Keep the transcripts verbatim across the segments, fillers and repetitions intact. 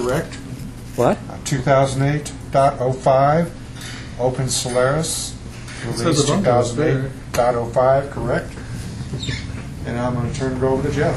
correct? What? two thousand eight point oh five, Open Solaris, release two thousand eight point oh five, correct? And I'm going to turn it over to Jeff.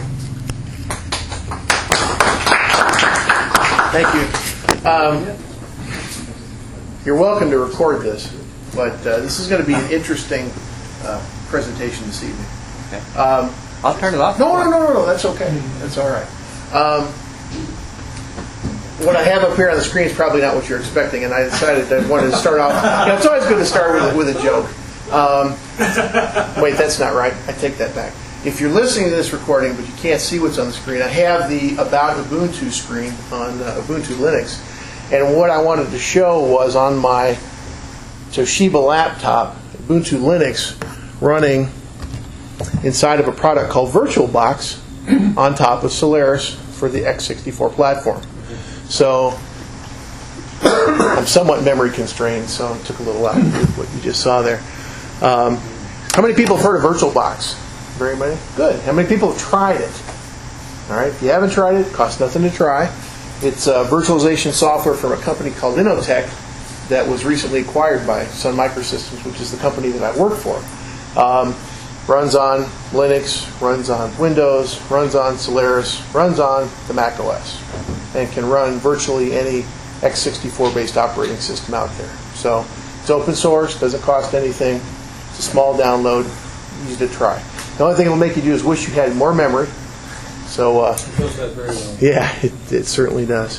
Thank you. Um, you're welcome to record this, but uh, this is going to be an interesting uh, presentation this evening. Okay. Um, I'll turn it off. no, no, no, no, no, that's okay. That's all right. Um, what I have up here on the screen is probably not what you're expecting, and I decided I wanted to start off. You know, it's always good to start with a, with a joke. Um, wait, that's not right. I take that back. If you're listening to this recording but you can't see what's on the screen, I have the About Ubuntu screen on uh, Ubuntu Linux. And what I wanted to show was on my Toshiba laptop, Ubuntu Linux running inside of a product called VirtualBox on top of Solaris for the x sixty-four platform. So I'm somewhat memory constrained, so it took a little out of what you just saw there. Um, how many people have heard of VirtualBox? Very many? Good. How many people have tried it? All right. If you haven't tried it, it costs nothing to try. It's uh, virtualization software from a company called Innotech that was recently acquired by Sun Microsystems, which is the company that I work for. Um, runs on Linux, runs on Windows, runs on Solaris, runs on the Mac O S, and can run virtually any x sixty-four based operating system out there. So it's open source, doesn't cost anything. It's a small download, easy to try. The only thing it'll make you do is wish you had more memory. So, uh, it does that very well. Yeah, it, it certainly does.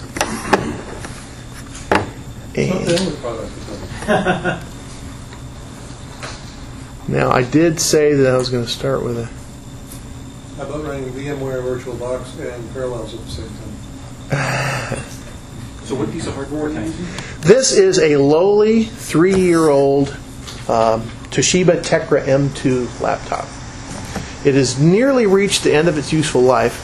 It's not the only product it does. Now, I did say that I was going to start with a... How about running VMware VirtualBox and Parallels at the same time? So what piece of hardware are you using? This is a lowly three-year-old um, Toshiba Tecra M two laptop. It has nearly reached the end of its useful life.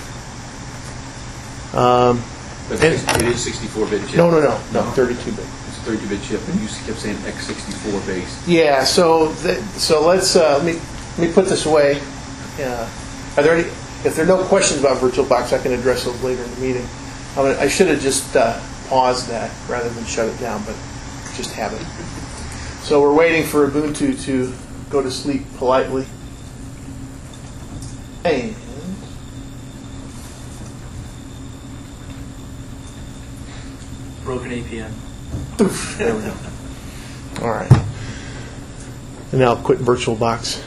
Um, But it is sixty-four bit chip. no, no, no, no, thirty-two bit. It's a thirty-two bit chip, and you kept saying x sixty-four based. Yeah, so th- so let's uh, let me let me put this away. Uh, are there any? If there are no questions about VirtualBox, I can address those later in the meeting. I, mean, I should have just uh, paused that rather than shut it down, but just have it. So we're waiting for Ubuntu to go to sleep politely. And broken A P N. there we go. All right. And now I'll quit VirtualBox.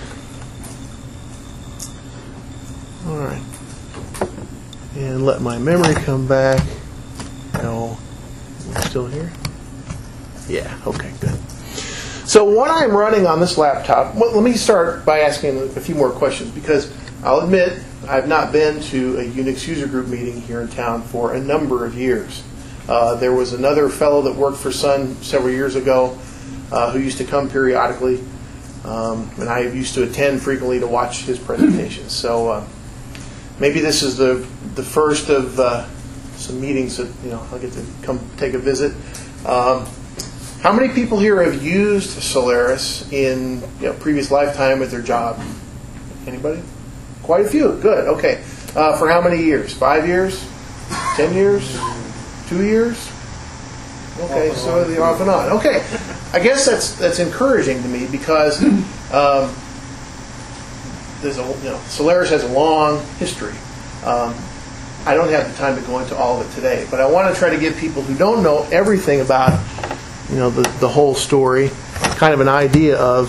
All right. And let my memory come back. No. Am I still here? Yeah. Okay, good. So what I'm running on this laptop, well, let me start by asking a few more questions, because I'll admit I've not been to a Unix user group meeting here in town for a number of years. Uh, there was another fellow that worked for Sun several years ago uh, who used to come periodically, um, and I used to attend frequently to watch his presentations. So uh, maybe this is the the first of uh, some meetings that you know I'll get to come take a visit. Um, how many people here have used Solaris in you know, previous lifetime at their job? Anybody? Quite a few. Good. Okay. Uh, for how many years? Five years? Ten years? Two years? Okay, so the off and on. Okay, I guess that's that's encouraging to me, because um, there's a you know Solaris has a long history. Um, I don't have the time to go into all of it today, but I want to try to give people who don't know everything about you know the the whole story kind of an idea of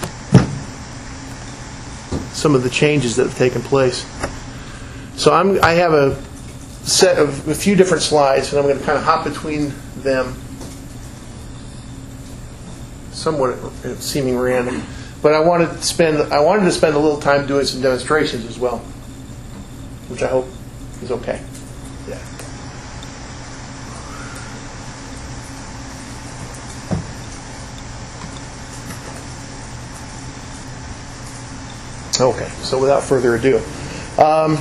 some of the changes that have taken place. So I'm I have a set of a few different slides, and I'm going to kind of hop between them, somewhat seeming random. But I wanted to spend I wanted to spend a little time doing some demonstrations as well, which I hope is okay. Yeah. Okay. So without further ado. Um,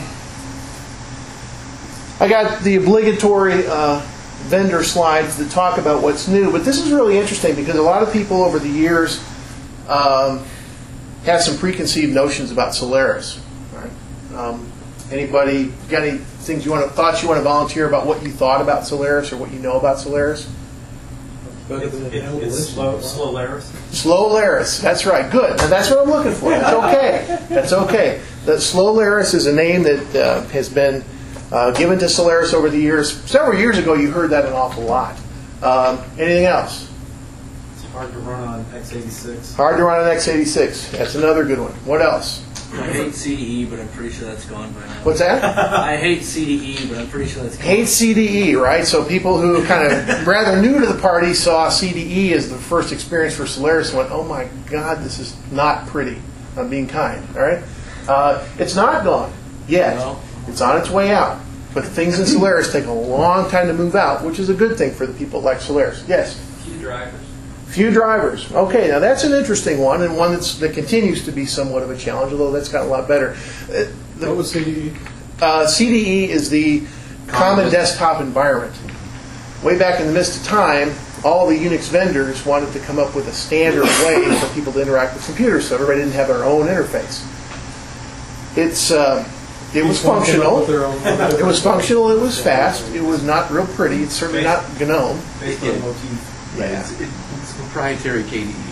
I got the obligatory uh, vendor slides that talk about what's new, but this is really interesting because a lot of people over the years um, have some preconceived notions about Solaris. Right? Um, Anybody got any things you want to, thoughts you want to volunteer about what you thought about Solaris or what you know about Solaris? Better than It- an It's slow, slow Laris. Slow Laris, that's right, good. Now that's what I'm looking for. That's okay. That's okay. The Slow Laris is a name that uh, has been uh, given to Solaris over the years. Several years ago, you heard that an awful lot. Um, anything else? It's hard to run on x eighty-six. Hard to run an x eighty-six. That's another good one. What else? I hate C D E, but I'm pretty sure that's gone by now. What's that? I hate C D E, but I'm pretty sure that's gone. Hate C D E, right? So people who kind of rather new to the party saw C D E as the first experience for Solaris and went, oh my God, this is not pretty. I'm being kind, all right? Uh, it's not gone yet. No. It's on its way out. But things in Solaris take a long time to move out, which is a good thing for the people like Solaris. Yes? Few drivers. Few drivers. Okay, now that's an interesting one, and one that's, that continues to be somewhat of a challenge, although that's gotten a lot better. Uh, the- What was C D E? uh, C D E is the Common Desktop Environment. Way back in the midst of time, all the Unix vendors wanted to come up with a standard way for people to interact with computers, so everybody didn't have their own interface. It's uh, it was Each one came up functional. with their own- It was functional. It was fast. It was not real pretty. It's certainly not GNOME. Based on motif. Yeah. It's, it, it's proprietary K D E.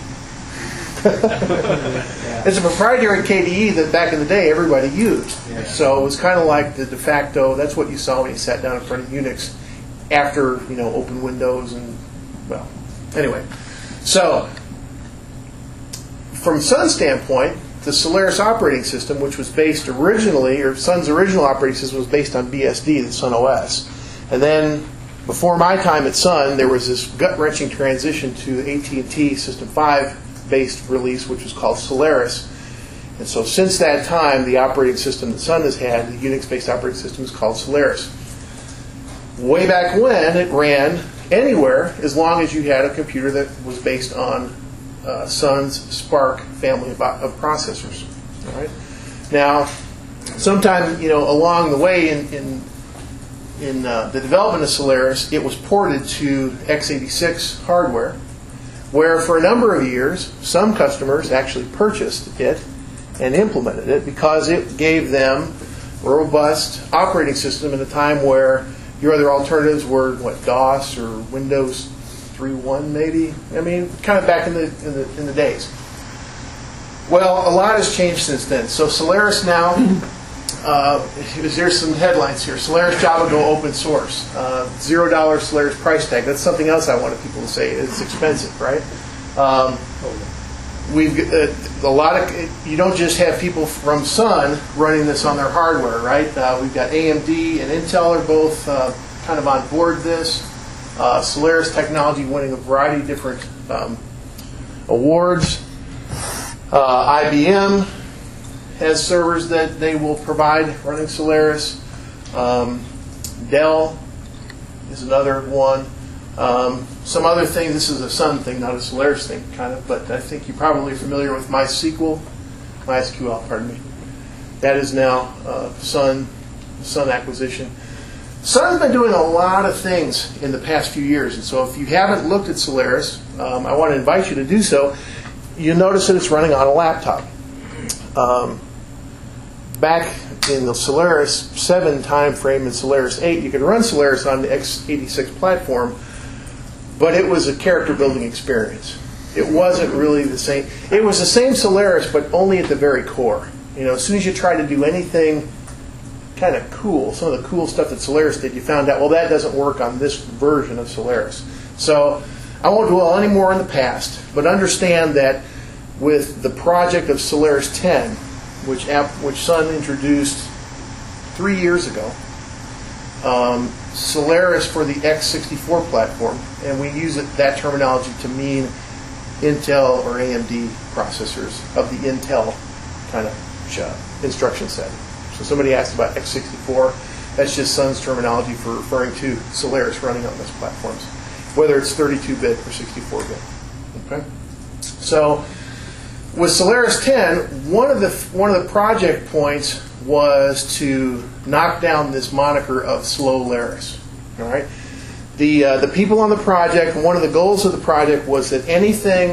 It's a proprietary K D E that back in the day everybody used. Yeah. So it was kind of like the de facto. That's what you saw when you sat down in front of Unix after you know open Windows and well. Anyway, so from Sun's standpoint, the Solaris operating system, which was based originally, or Sun's original operating system was based on B S D, the Sun O S, and then before my time at Sun, there was this gut-wrenching transition to A T and T System five based release, which was called Solaris. And so since that time, the operating system that Sun has had, the Unix-based operating system, is called Solaris. Way back when, it ran anywhere as long as you had a computer that was based on uh, Sun's Spark family of, of processors. All right. Now, sometime you know along the way in in, in uh, the development of Solaris, it was ported to x eighty-six hardware, where for a number of years, some customers actually purchased it and implemented it because it gave them a robust operating system at a time where your other alternatives were what DOS or Windows three point one maybe. I mean, kind of back in the in the in the days. Well, a lot has changed since then. So Solaris now, uh, there's some headlines here. Solaris Java Go open source. Uh, Zero dollar Solaris price tag. That's something else I wanted people to say. It's expensive, right? Um, we've uh, a lot of. You don't just have people from Sun running this on their hardware, right? Uh, we've got A M D and Intel are both uh, kind of on board this. Uh, Solaris Technology winning a variety of different um, awards. Uh, I B M has servers that they will provide running Solaris. Um, Dell is another one. Um, some other things. This is a Sun thing, not a Solaris thing, kind of. But I think you're probably familiar with MySQL, MySQL. Pardon me. That is now uh, Sun Sun acquisition. Sun's been doing a lot of things in the past few years, and so if you haven't looked at Solaris, um, I want to invite you to do so. You'll notice that it's running on a laptop. Um, back in the Solaris seven time frame and Solaris eight, you could run Solaris on the x eighty-six platform, but it was a character building experience. It wasn't really the same. It was the same Solaris, but only at the very core. You know, as soon as you try to do anything kind of cool, some of the cool stuff that Solaris did, you found out, well, that doesn't work on this version of Solaris. So I won't dwell any more on the past, but understand that with the project of Solaris ten, which app, which Sun introduced three years ago, um, Solaris for the x sixty-four platform, and we use it, that terminology to mean Intel or A M D processors of the Intel kind of uh, instruction set. So somebody asked about x sixty-four. That's just Sun's terminology for referring to Solaris running on those platforms, whether it's thirty-two bit or sixty-four bit. Okay. So with Solaris ten, one of the one of the project points was to knock down this moniker of slow Laris. All right. The uh, the people on the project, one of the goals of the project was that anything,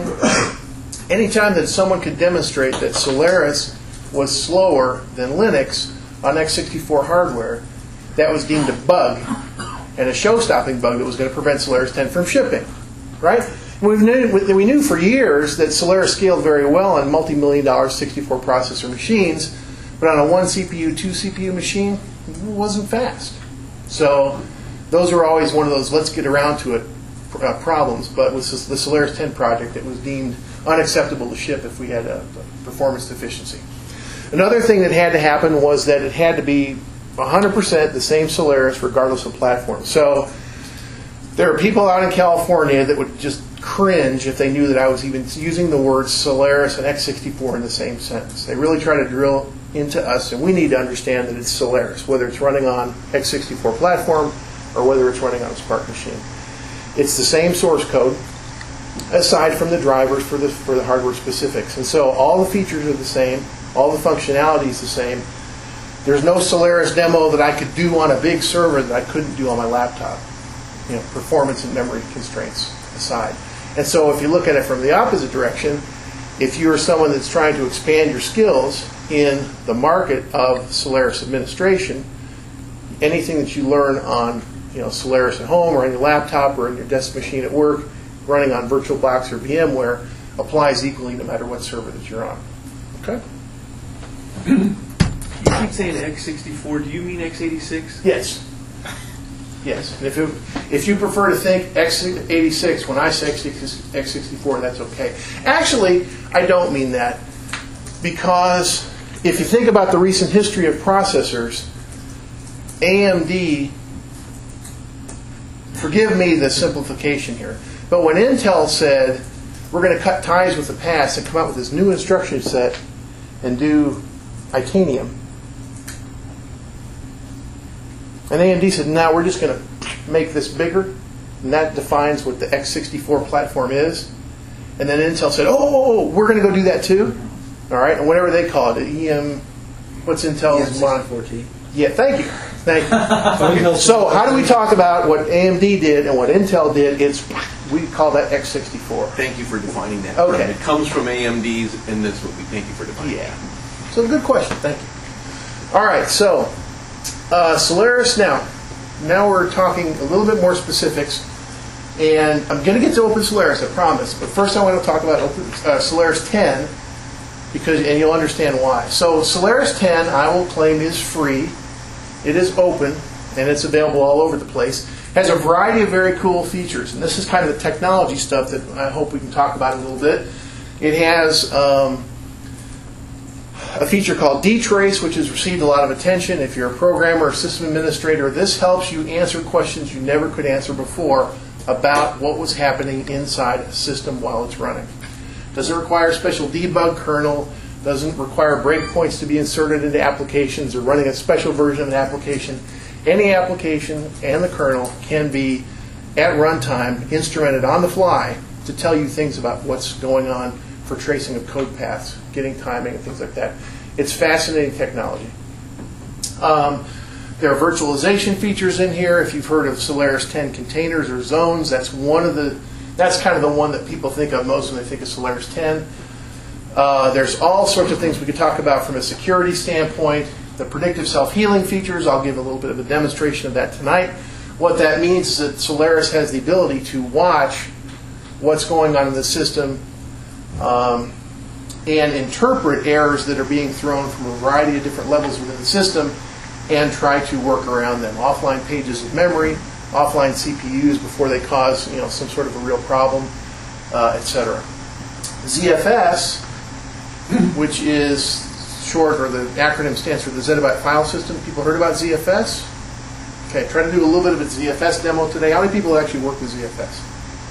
anytime that someone could demonstrate that Solaris was slower than Linux, on x sixty-four hardware that was deemed a bug and a show-stopping bug that was going to prevent Solaris ten from shipping, right? We knew, we knew for years that Solaris scaled very well on multi-million dollar sixty-four processor machines, but on a one C P U, two C P U machine, it wasn't fast. So those were always one of those let's get around to it uh, problems, but with the Solaris ten project, it was deemed unacceptable to ship if we had a performance deficiency. Another thing that had to happen was that it had to be one hundred percent the same Solaris regardless of platform. So there are people out in California that would just cringe if they knew that I was even using the words Solaris and x sixty-four in the same sentence. They really try to drill into us, and we need to understand that it's Solaris, whether it's running on x sixty-four platform or whether it's running on a SPARC machine. It's the same source code, aside from the drivers for the for the hardware specifics. And so all the features are the same, all the functionality is the same. There's no Solaris demo that I could do on a big server that I couldn't do on my laptop. You know, performance and memory constraints aside. And so if you look at it from the opposite direction, if you're someone that's trying to expand your skills in the market of Solaris administration, anything that you learn on, you know, Solaris at home or on your laptop or on your desk machine at work, running on VirtualBox or VMware, applies equally no matter what server that you're on. Okay? You keep saying x sixty-four. Do you mean x eighty-six? Yes. Yes. And if, it, if you prefer to think x eighty-six when I say x sixty-four, that's okay. Actually, I don't mean that, because if you think about the recent history of processors, A M D, forgive me the simplification here, but when Intel said, we're going to cut ties with the past and come out with this new instruction set and do Itanium, and A M D said, no, we're just going to make this bigger, and that defines what the x sixty-four platform is. And then Intel said, oh, we're going to go do that too. All right, and whatever they call it, E M, what's Intel's line? Yeah, thank you. Thank you. So how do we talk about what A M D did and what Intel did? It's, we call that x sixty-four. Thank you for defining that. Okay. It comes from A M D's, and that's what we thank you for defining. Yeah. So good question. Thank you. All right, so uh, Solaris now. Now we're talking a little bit more specifics. And I'm going to get to Open Solaris, I promise. But first I want to talk about Open, uh, Solaris ten, because, and you'll understand why. So Solaris ten, I will claim, is free. It is open, and it's available all over the place. Has a variety of very cool features. And this is kind of the technology stuff that I hope we can talk about a little bit. It has um, a feature called dtrace, which has received a lot of attention. If you're a programmer or system administrator, this helps you answer questions you never could answer before about what was happening inside a system while it's running. Doesn't require a special debug kernel, doesn't require breakpoints to be inserted into applications or running a special version of an application. Any application and the kernel can be, at runtime, instrumented on the fly to tell you things about what's going on for tracing of code paths, getting timing, and things like that. It's fascinating technology. Um, There are virtualization features in here. If you've heard of Solaris ten containers or zones, that's one of the, that's kind of the one that people think of most when they think of Solaris ten. Uh, there's all sorts of things we could talk about from a security standpoint. The predictive self-healing features, I'll give a little bit of a demonstration of that tonight. What that means is that Solaris has the ability to watch what's going on in the system um, and interpret errors that are being thrown from a variety of different levels within the system, and try to work around them. Offline pages of memory, offline C P Us before they cause, you know, some sort of a real problem, uh, et cetera. Z F S, which is short, or the acronym stands for the Zettabyte File System. People heard about Z F S? Okay, try to do a little bit of a Z F S demo today. How many people actually work with Z F S?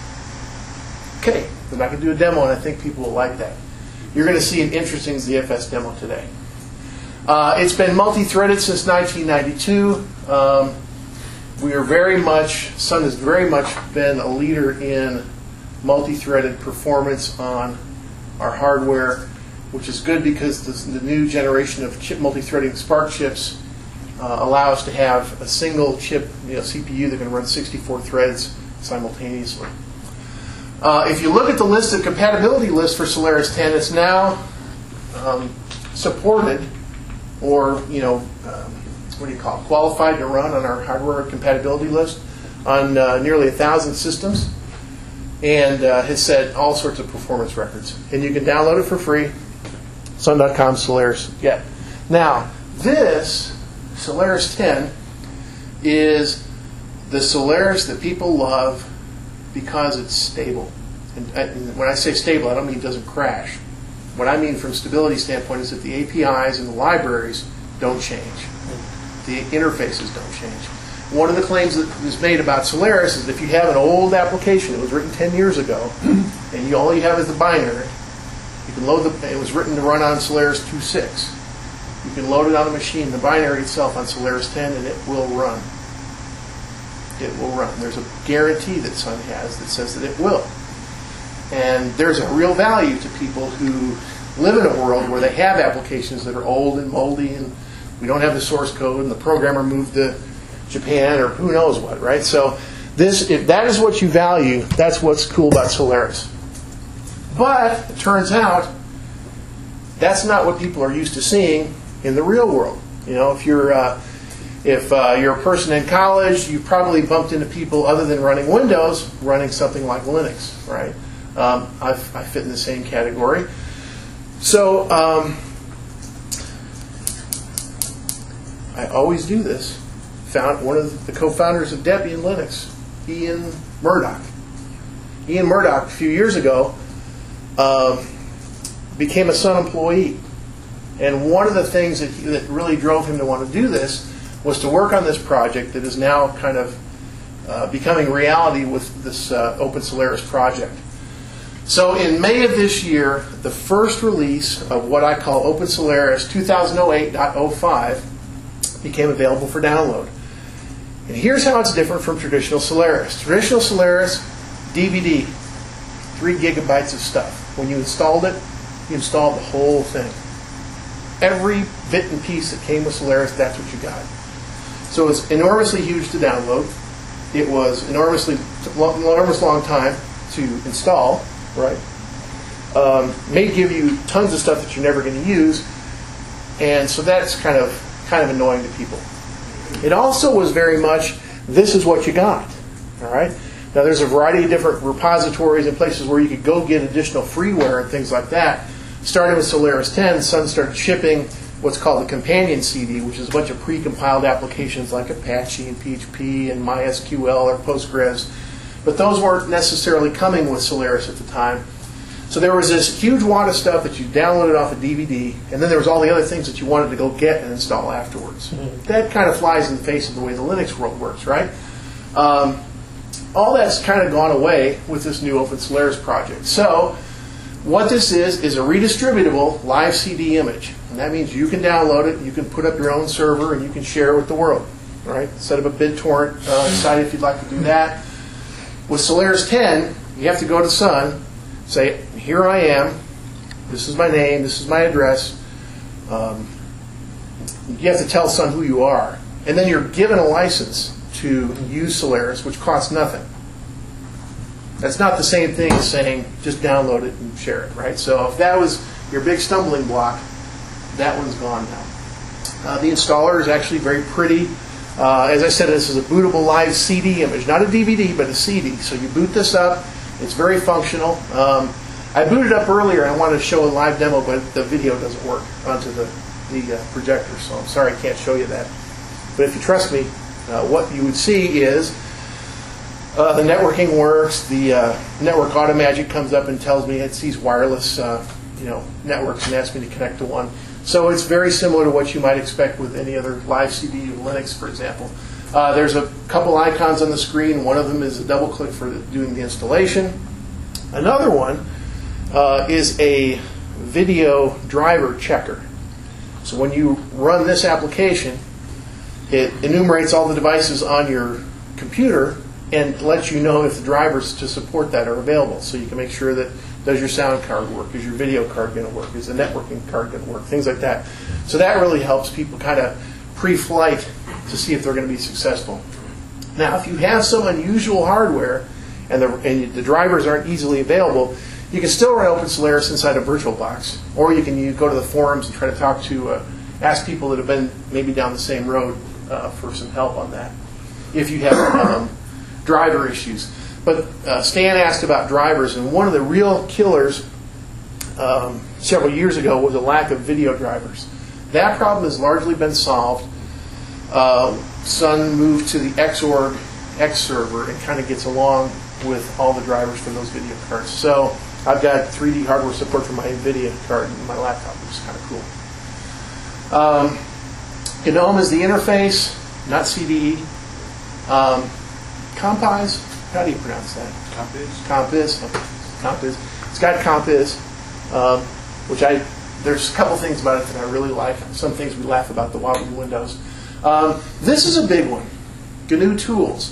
Okay, then I can do a demo, and I think people will like that. You're going to see an interesting Z F S demo today. Uh, it's been multi-threaded since nineteen ninety-two. Um, we are very much, Sun has very much been a leader in multi-threaded performance on our hardware, which is good because this, the new generation of chip multi-threading SPARC chips uh, allow us to have a single chip, you know, C P U that can run sixty-four threads simultaneously. Uh, if you look at the list, the compatibility list for Solaris ten, it's now um, supported or you know, um, what do you call it, qualified to run on our hardware compatibility list on uh, nearly a thousand systems, and uh, has set all sorts of performance records. And you can download it for free, sun dot com Solaris Get. Now, this Solaris ten is the Solaris that people love because it's stable. And, and when I say stable, I don't mean it doesn't crash. What I mean from stability standpoint is that the A P Is and the libraries don't change. The interfaces don't change. One of the claims that is made about Solaris is that if you have an old application that was written ten years ago, and you, all you have is the binary, you can load the, it was written to run on Solaris two point six. You can load it on a machine, the binary itself on Solaris ten, and it will run. It will run. There's a guarantee that Sun has that says that it will. And there's a real value to people who live in a world where they have applications that are old and moldy, and we don't have the source code, and the programmer moved to Japan or who knows what, right? So this, if that is what you value, that's what's cool about Solaris. But it turns out that's not what people are used to seeing in the real world. You know, if you're uh, if uh, you're a person in college, you've probably bumped into people other than running Windows, running something like Linux, right? Um, I, I fit in the same category. So um, I always do this. Found one of the co-founders of Debian Linux, Ian Murdoch. Ian Murdoch, a few years ago, uh, became a Sun employee. And one of the things that, he, that really drove him to want to do this was to work on this project that is now kind of uh, becoming reality with this uh, Open Solaris project. So in May of this year, the first release of what I call Open Solaris two thousand eight point oh five became available for download. And here's how it's different from traditional Solaris. Traditional Solaris, D V D, three gigabytes of stuff. When you installed it, you installed the whole thing. Every bit and piece that came with Solaris, that's what you got. So it was enormously huge to download. It was enormously, enormous long time to install, right? Um, may give you tons of stuff that you're never going to use, and so that's kind of kind of annoying to people. It also was very much, this is what you got, all right? Now there's a variety of different repositories and places where you could go get additional freeware and things like that. Starting with Solaris ten, Sun started shipping what's called the companion C D, which is a bunch of pre-compiled applications like Apache and P H P and MySQL or Postgres. But those weren't necessarily coming with Solaris at the time. So there was this huge wad of stuff that you downloaded off a D V D, and then there was all the other things that you wanted to go get and install afterwards. Mm-hmm. That kind of flies in the face of the way the Linux world works, right? Um, all that's kind of gone away with this new Open Solaris project. So what this is is a redistributable live C D image. And that means you can download it, you can put up your own server, and you can share it with the world, right? Set up a BitTorrent uh, site if you'd like to do that. With Solaris ten, you have to go to Sun, say, here I am, this is my name, this is my address. Um, you have to tell Sun who you are. And then you're given a license to use Solaris, which costs nothing. That's not the same thing as saying, just download it and share it, right? So if that was your big stumbling block, that one's gone now. Uh, the installer is actually very pretty. Uh, as I said, this is a bootable live C D image, not a D V D, but a C D. So you boot this up. It's very functional. Um, I booted up earlier. I wanted to show a live demo, but the video doesn't work onto the, the uh, projector, so I'm sorry I can't show you that. But if you trust me, uh, what you would see is uh, the networking works. The uh, network automagic comes up and tells me it sees wireless uh, you know, networks and asks me to connect to one. So it's very similar to what you might expect with any other live C D of Linux, for example. Uh, there's a couple icons on the screen. One of them is a double click for doing the installation. Another one uh, is a video driver checker. So when you run this application, it enumerates all the devices on your computer and lets you know if the drivers to support that are available. So you can make sure that, does your sound card work? Is your video card going to work? Is the networking card going to work? Things like that. So that really helps people kind of pre-flight to see if they're going to be successful. Now, if you have some unusual hardware and the, and the drivers aren't easily available, you can still run Open Solaris inside a VirtualBox, or you can you go to the forums and try to talk to a ask people that have been maybe down the same road uh, for some help on that if you have um, driver issues. But uh, Stan asked about drivers, and one of the real killers um, several years ago was a lack of video drivers. That problem has largely been solved. Uh, Sun moved to the Xorg X server and kind of gets along with all the drivers for those video cards. So I've got three D hardware support for my NVIDIA card in my laptop, which is kind of cool. Um, GNOME is the interface, not C D E. Um, Compiz, how do you pronounce that? Compiz. Compiz. Okay. Compiz. It's got Compiz, um, which I, there's a couple things about it that I really like. Some things we laugh about, the wobbly windows. Um, this is a big one. G N U Tools.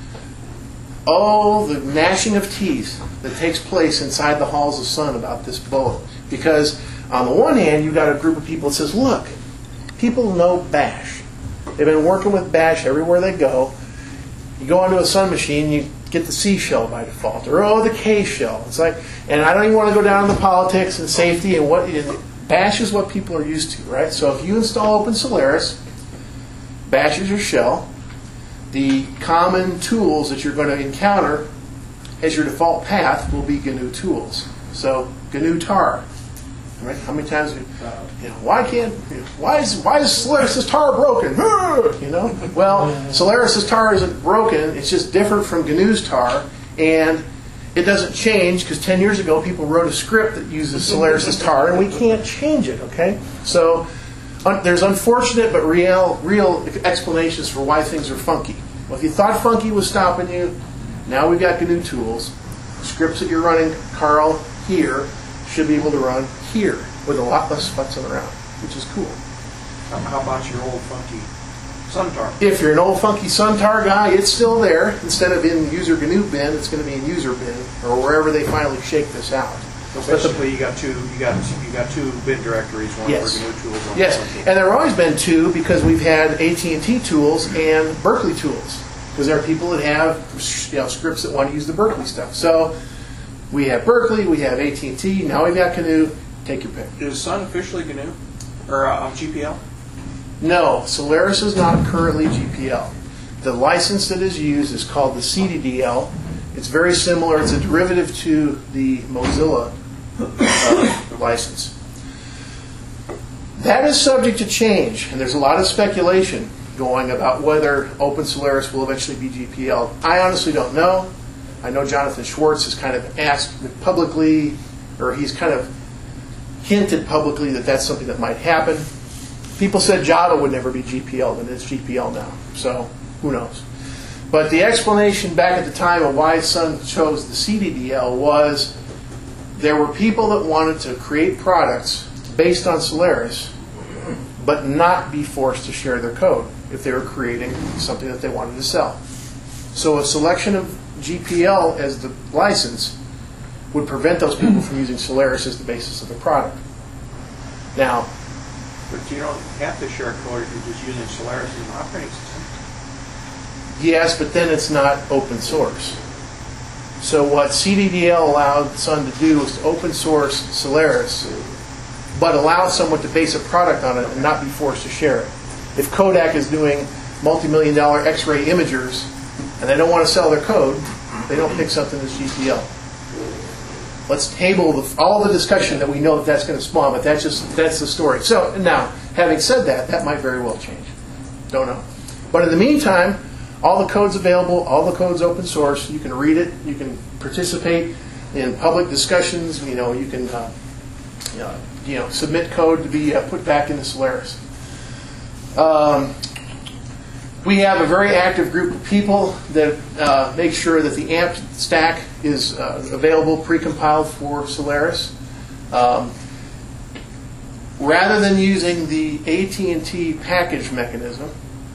Oh, the gnashing of teeth that takes place inside the halls of Sun about this boat. Because on the one hand, you've got a group of people that says, look, people know Bash. They've been working with Bash everywhere they go. You go onto a Sun machine, you get the C shell by default, or oh, the K shell. It's like, and I don't even want to go down to the politics and safety and what. And Bash is what people are used to, right? So if you install Open Solaris, Bash is your shell. The common tools that you're going to encounter as your default path will be G N U Tools. So G N U tar. Right? How many times? You, you know, why can't? You know, why is why is Solaris' tar broken? You know. Well, Solaris' tar isn't broken. It's just different from G N U's tar, and it doesn't change because ten years ago people wrote a script that uses Solaris' tar, and we can't change it. Okay, so. Un- there's unfortunate but real, real explanations for why things are funky. Well, if you thought funky was stopping you, now we've got G N U Tools. Scripts that you're running, Carl, here, should be able to run here with a lot less futzing around, which is cool. How about your old funky Suntar? If you're an old funky Suntar guy, it's still there. Instead of in user G N U bin, it's going to be in user bin, or wherever they finally shake this out. So basically, you got two. You got you got two bin directories. One Yes. for G N U Tools. One Yes, for and there have always been two because we've had A T and T tools and Berkeley tools because there are people that have you know, scripts that want to use the Berkeley stuff. So we have Berkeley, we have A T and T. Now we've got G N U. Take your pick. Is Sun officially G N U or uh, G P L? No, Solaris is not currently G P L. The license that is used is called the C D D L. It's very similar. It's a derivative to the Mozilla uh, license. That is subject to change, and there's a lot of speculation going about whether Open Solaris will eventually be G P L. I honestly don't know. I know Jonathan Schwartz has kind of asked publicly, or he's kind of hinted publicly that that's something that might happen. People said Java would never be G P L, and it's G P L now. So who knows? But the explanation back at the time of why Sun chose the C D D L was there were people that wanted to create products based on Solaris, but not be forced to share their code if they were creating something that they wanted to sell. So a selection of G P L as the license would prevent those people from using Solaris as the basis of the product. Now, But you don't have to share code if you're just using Solaris as an operating system. yes, but then it's not open source. So what C D D L allowed Sun to do was to open source Solaris, but allow someone to base a product on it and not be forced to share it. If Kodak is doing multi-million dollar X-ray imagers and they don't want to sell their code, they don't pick something that's G P L. Let's table the, all the discussion that we know that that's going to spawn, but that's just that's the story. So now, having said that, that might very well change. Don't know. But in the meantime, all the code's available. All the code's open source. You can read it. You can participate in public discussions. You know, you can uh, you know, you know submit code to be uh, put back into Solaris. Um, we have a very active group of people that uh, make sure that the A M P stack is uh, available pre-compiled for Solaris. Um, rather than using the A T and T package mechanism,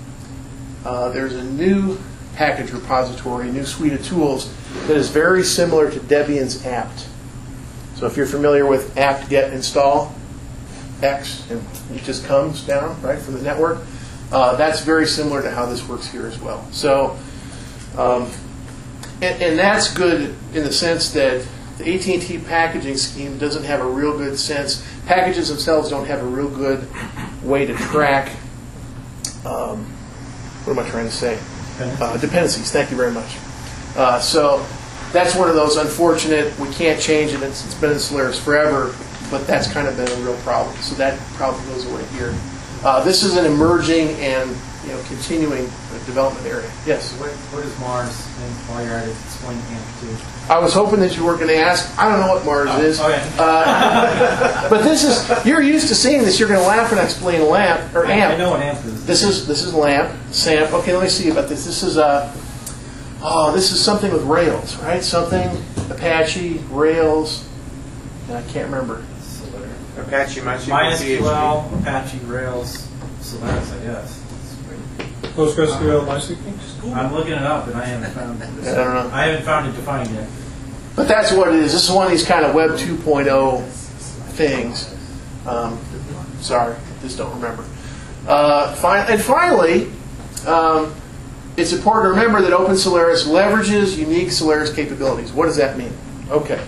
uh, there's a new package repository, a new suite of tools that is very similar to Debian's apt. So if you're familiar with apt get install X, and it just comes down right from the network, uh, that's very similar to how this works here as well. So, um, and, and that's good in the sense that the A T and T packaging scheme doesn't have a real good sense. Packages themselves don't have a real good way to track, um, what am I trying to say? Uh, dependencies. Thank you very much. Uh, so that's one of those unfortunate, we can't change it, it's, it's been in Solaris forever, but that's kind of been a real problem. So that problem goes away here. Uh, this is an emerging and you know continuing development area. Yes? What, what is Mars? And while you're at it, explain AMP to. I was hoping that you were going to ask. I don't know what Mars Oh, is. okay. Uh, but this is, you're used to seeing this, you're going to laugh when I explain lamp, or I, amp. I know what AMP is. This is this is lamp, SAMP. Okay, let me see about this. This is a oh, this is something with Rails, right? Something Apache Rails. And I can't remember. Apache, MySQL, P H P. MySQL, Apache, Rails, Solaris, I guess. PostgreSQL, MySQL? I'm looking it up, and I haven't found it. I don't know. I haven't found it defined yet. But that's what it is. This is one of these kind of Web two point oh things. Um, sorry, just don't remember. Uh, fin- and finally, um, it's important to remember that Open Solaris leverages unique Solaris capabilities. What does that mean? Okay.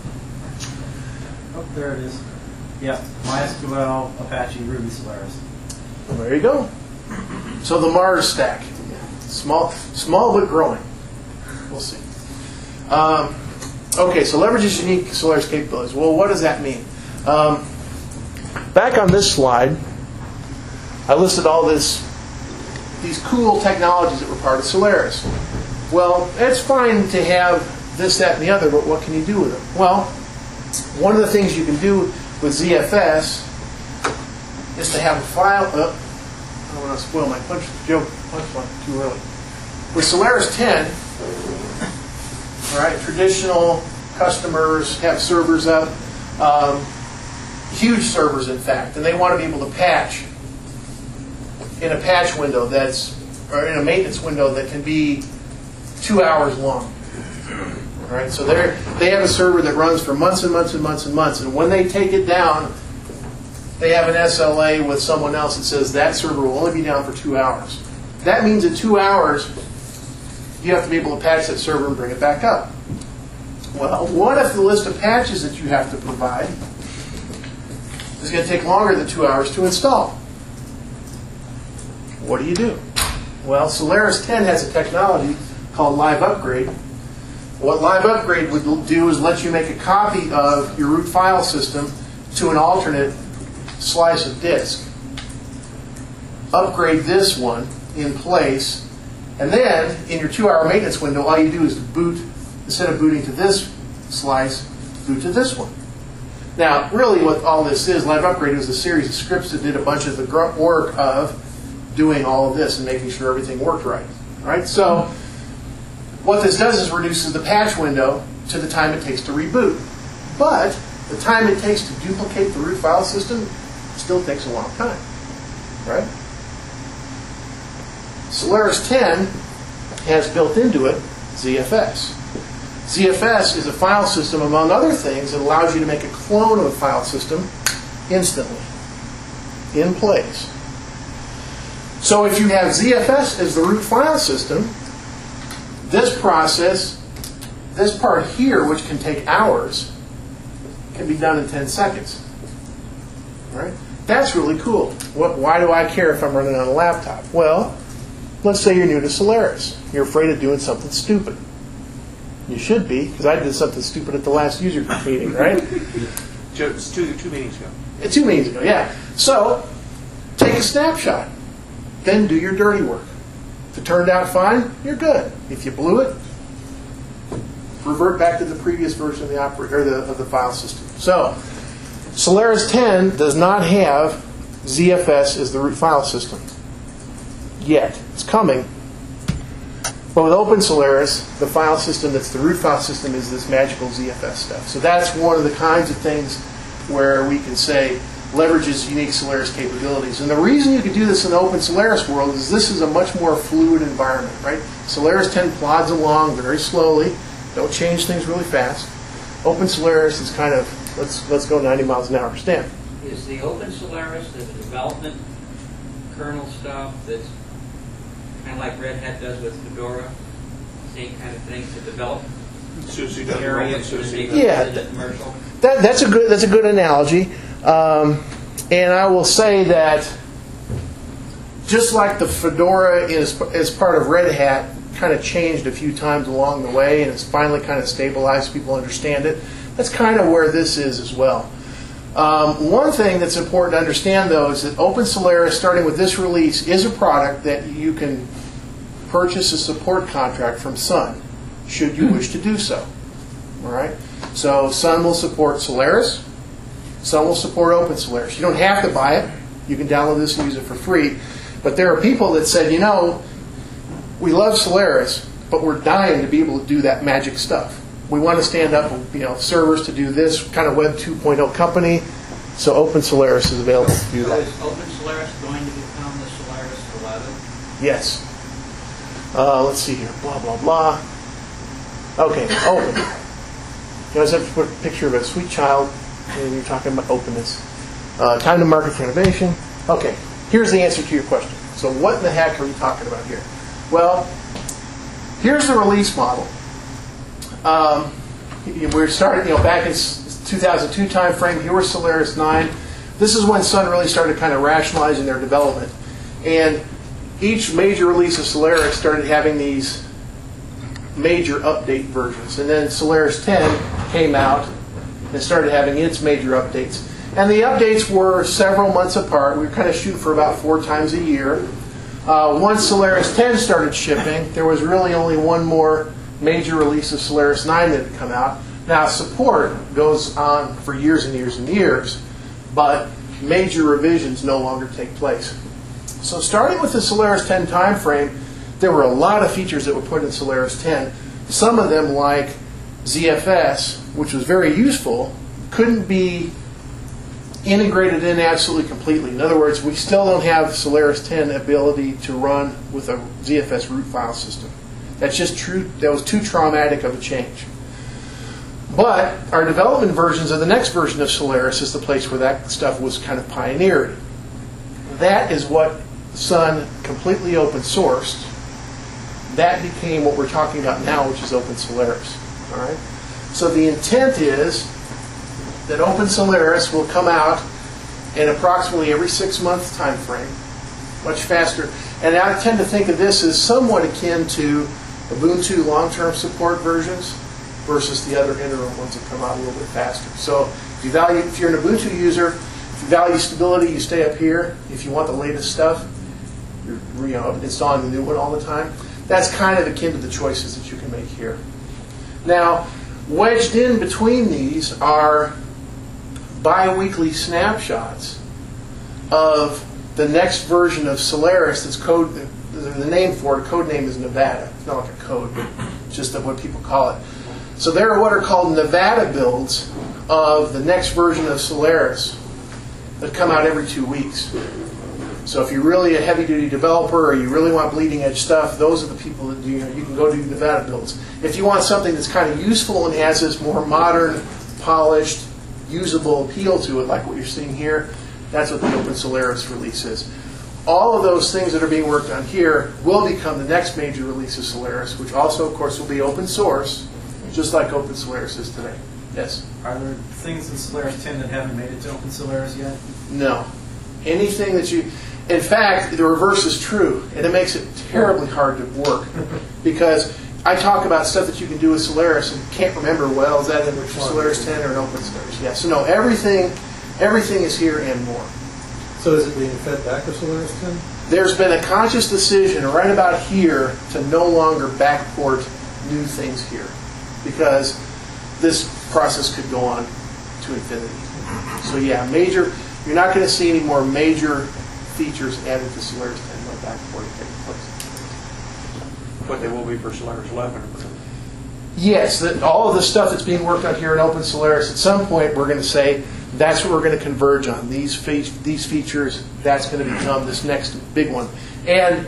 Oh, there it is. Yep, MySQL, Apache, Ruby, Solaris. Well, there you go. So the Mars stack, small, small but growing. We'll see. Um, okay, so leverages unique Solaris capabilities. Well, what does that mean? Um, back on this slide, I listed all this, these cool technologies that were part of Solaris. Well, it's fine to have this, that, and the other, but what can you do with them? Well, one of the things you can do with Z F S is to have a file. Uh, I don't want to spoil my punch joke punchline too early. With Solaris ten, all right, traditional customers have servers up, um, huge servers in fact, and they want to be able to patch in a patch window that's, or in a maintenance window that can be two hours long. All right, so they they have a server that runs for months and months and months and months, and when they take it down, they have an S L A with someone else that says that server will only be down for two hours. That means in two hours, you have to be able to patch that server and bring it back up. Well, what if the list of patches that you have to provide is going to take longer than two hours to install? What do you do? Well, Solaris ten has a technology called Live Upgrade. What Live Upgrade would do is let you make a copy of your root file system to an alternate slice of disk. Upgrade this one in place, and then in your two-hour maintenance window, all you do is boot, instead of booting to this slice, boot to this one. Now, really what all this is, Live Upgrade was a series of scripts that did a bunch of the grunt work of doing all of this and making sure everything worked right. All right? So what this does is reduces the patch window to the time it takes to reboot. But the time it takes to duplicate the root file system still takes a long time. Right? Solaris ten has built into it Z F S. Z F S is a file system, among other things, that allows you to make a clone of a file system instantly, in place. So if you have Z F S as the root file system, this process, this part here, which can take hours, can be done in ten seconds. Right? That's really cool. What, why do I care if I'm running on a laptop? Well, let's say you're new to Solaris. You're afraid of doing something stupid. You should be, because I did something stupid at the last user group meeting, right? Just two, two meetings ago. Uh, Two meetings ago, yeah. So, take a snapshot. Then do your dirty work. If it turned out fine, you're good. If you blew it, revert back to the previous version of the operator or the, of the file system. So, Solaris ten does not have Z F S as the root file system yet. It's coming. But with Open Solaris, the file system that's the root file system is this magical Z F S stuff. So that's one of the kinds of things where we can say leverages unique Solaris capabilities. And the reason you can do this in the Open Solaris world is this is a much more fluid environment, right? Solaris ten plods along very slowly. Don't change things really fast. Open Solaris is kind of, let's let's go ninety miles an hour. Stan. Is the Open Solaris the development kernel stuff that's kind of like Red Hat does with Fedora? Same kind of thing to develop SUSE does areas SUSE. to make Yeah, it that- commercial? That, that's a good that's a good analogy. Um, and I will say that just like the Fedora is, as part of Red Hat, kind of changed a few times along the way, and it's finally kind of stabilized, people understand it. That's kind of where this is as well. Um, one thing that's important to understand, though, is that Open Solaris, starting with this release, is a product that you can purchase a support contract from Sun, should you wish to do so. All right? So Sun will support Solaris. Sun will support Open Solaris. You don't have to buy it. You can download this and use it for free. But there are people that said, you know, we love Solaris, but we're dying to be able to do that magic stuff. We want to stand up, you know, servers to do this kind of Web two point oh company. So Open Solaris is available to do So that. is Open Solaris going to become the Solaris eleven? Yes. Uh, let's see here. Blah, blah, blah. Okay, open. You always have to put a picture of a sweet child when you're talking about openness. Uh, time to market for innovation. Okay, here's the answer to your question. So what in the heck are we talking about here? Well, here's the release model. Um, we're starting, you know, back in two thousand two time frame. Here was Solaris nine. This is when Sun really started kind of rationalizing their development. And each major release of Solaris started having these major update versions. And then Solaris ten came out and started having its major updates. And the updates were several months apart. We were kind of shooting for about four times a year. Uh, once Solaris ten started shipping, there was really only one more major release of Solaris nine that had come out. Now, support goes on for years and years and years, but major revisions no longer take place. So starting with the Solaris ten time frame, there were a lot of features that were put in Solaris ten. Some of them, like Z F S, which was very useful, couldn't be integrated in absolutely completely. In other words, we still don't have Solaris ten ability to run with a Z F S root file system. That's just true. That was too traumatic of a change. But our development versions of the next version of Solaris is the place where that stuff was kind of pioneered. That is what Sun completely open sourced. That became what we're talking about now, which is Open Solaris. All right. So the intent is that Open Solaris will come out in approximately every six month time frame, much faster. And I tend to think of this as somewhat akin to Ubuntu long-term support versions versus the other interim ones that come out a little bit faster. So if you value, if you're an Ubuntu user, if you value stability, you stay up here. If you want the latest stuff, you're, you know, installing the new one all the time. That's kind of akin to the choices that you can make here. Now, wedged in between these are bi-weekly snapshots of the next version of Solaris. That's code. The name for it, code name is Nevada. It's not like a code, but it's just what people call it. So there are what are called Nevada builds of the next version of Solaris that come out every two weeks. So if you're really a heavy-duty developer or you really want bleeding-edge stuff, those are the people that do, you know, you can go do Nevada builds. If you want something that's kind of useful and has this more modern, polished, usable appeal to it, like what you're seeing here, that's what the Open Solaris release is. All of those things that are being worked on here will become the next major release of Solaris, which also, of course, will be open source, just like Open Solaris is today. Yes? Are there things in Solaris ten that haven't made it to Open Solaris yet? No. Anything that you... In fact, the reverse is true, and it makes it terribly hard to work. Because I talk about stuff that you can do with Solaris and can't remember, well, is that in Solaris ten or an Open Solaris? Yeah, so no, everything, everything is here and more. So is it being fed back to Solaris ten? There's been a conscious decision right about here to no longer backport new things here, because this process could go on to infinity. So yeah, major. You're not going to see any more major features added to Solaris ten when backporting takes place. But they will be for Solaris eleven. Yes, that all of the stuff that's being worked on here in Open Solaris, at some point we're going to say that's what we're going to converge on. These fe- these features, that's going to become this next big one. And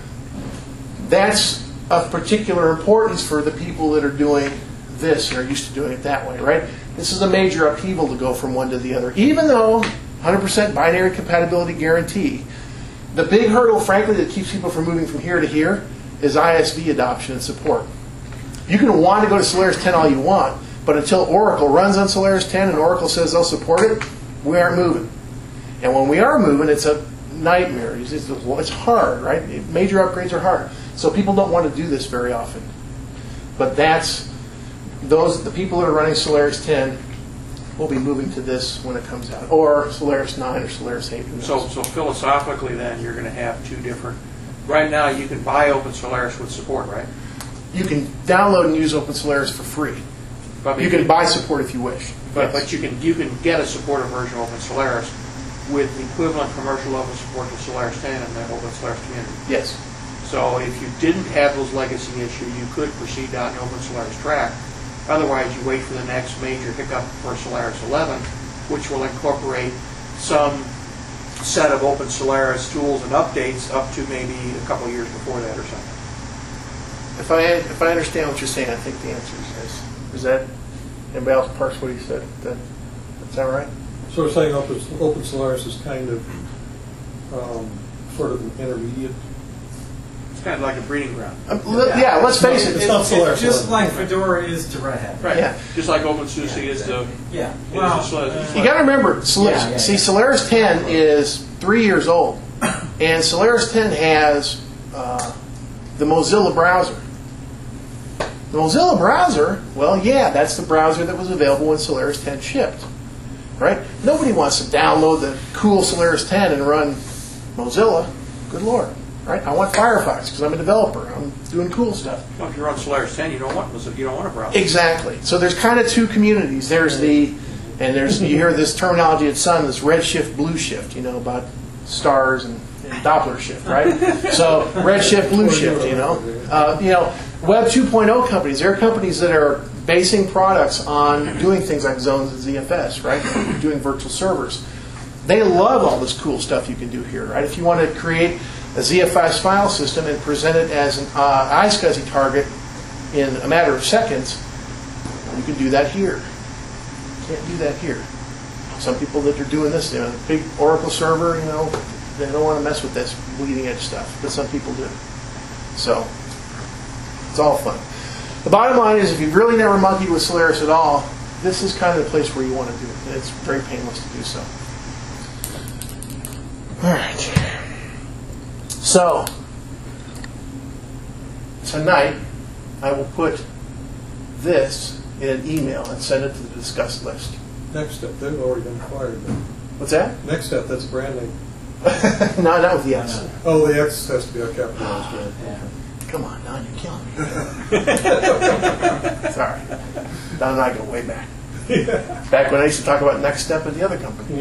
that's of particular importance for the people that are doing this and are used to doing it that way, right? This is a major upheaval to go from one to the other. Even though one hundred percent binary compatibility guarantee, the big hurdle, frankly, that keeps people from moving from here to here is I S V adoption and support. You can want to go to Solaris ten all you want, but until Oracle runs on Solaris ten and Oracle says they'll support it, we aren't moving. And when we are moving, it's a nightmare. It's, it's, it's hard, right? Major upgrades are hard. So people don't want to do this very often. But that's, those the people that are running Solaris ten will be moving to this when it comes out. Or Solaris nine or Solaris eight. So, so philosophically then, you're going to have two different, right now you can buy Open Solaris with support, right? You can download and use Open Solaris for free. But You can buy support if you wish. But, Yes. but you can you can get a supported version of Open Solaris with the equivalent commercial level support to Solaris ten and the Open Solaris community. Yes. So if you didn't have those legacy issues, you could proceed down the Open Solaris track. Otherwise, you wait for the next major hiccup for Solaris eleven, which will incorporate some set of Open Solaris tools and updates up to maybe a couple years before that or something. If I if I understand what you're saying, I think the answer is yes. Is that anybody else parse what he said? That that's that right? So we're saying Open, Open Solaris is kind of um, sort of an intermediate. It's kind of like a breeding ground. Um, le- yeah. Let's face it. It's not Solaris. Just like Fedora is to Red Hat. Right. Yeah. Just like OpenSUSE is to... Yeah. is Well, to Solaris. You got to remember, Solaris, Yeah, yeah, see, yeah. Solaris ten is three years old, and Solaris ten has uh, the Mozilla browser. The Mozilla browser, well, yeah, that's the browser that was available when Solaris ten shipped, right? Nobody wants to download the cool Solaris ten and run Mozilla. Good Lord, right? I want Firefox because I'm a developer. I'm doing cool stuff. Well, if you're on Solaris ten, you don't want you don't want a browser. Exactly. So there's kind of two communities. There's the, and there's you hear this terminology at Sun, this red shift, blue shift, you know, about stars and, and Doppler shift, right? So red shift, blue shift, you know. Uh, you know, Web two point oh companies, there are companies that are basing products on doing things like Zones and Z F S, right? Doing virtual servers. They love all this cool stuff you can do here, right? If you want to create a Z F S file system and present it as an uh, iSCSI target in a matter of seconds, you can do that here. You can't do that here. Some people that are doing this, you know, a big Oracle server, you know, they don't want to mess with this bleeding edge stuff, but some people do. So, it's all fun. The bottom line is, if you've really never monkeyed with Solaris at all, this is kind of the place where you want to do it. And it's very painless to do so. All right. So, tonight, I will put this in an email and send it to the discussed list. Next step, they've already been acquired. Then. What's that? Next step, that's brand name. No, not with the S. Oh, the X has to be a capitalized. Right? Yeah. Come on, Don, you're killing me. Sorry. Don and I go way back. Back when I used to talk about next step at the other company.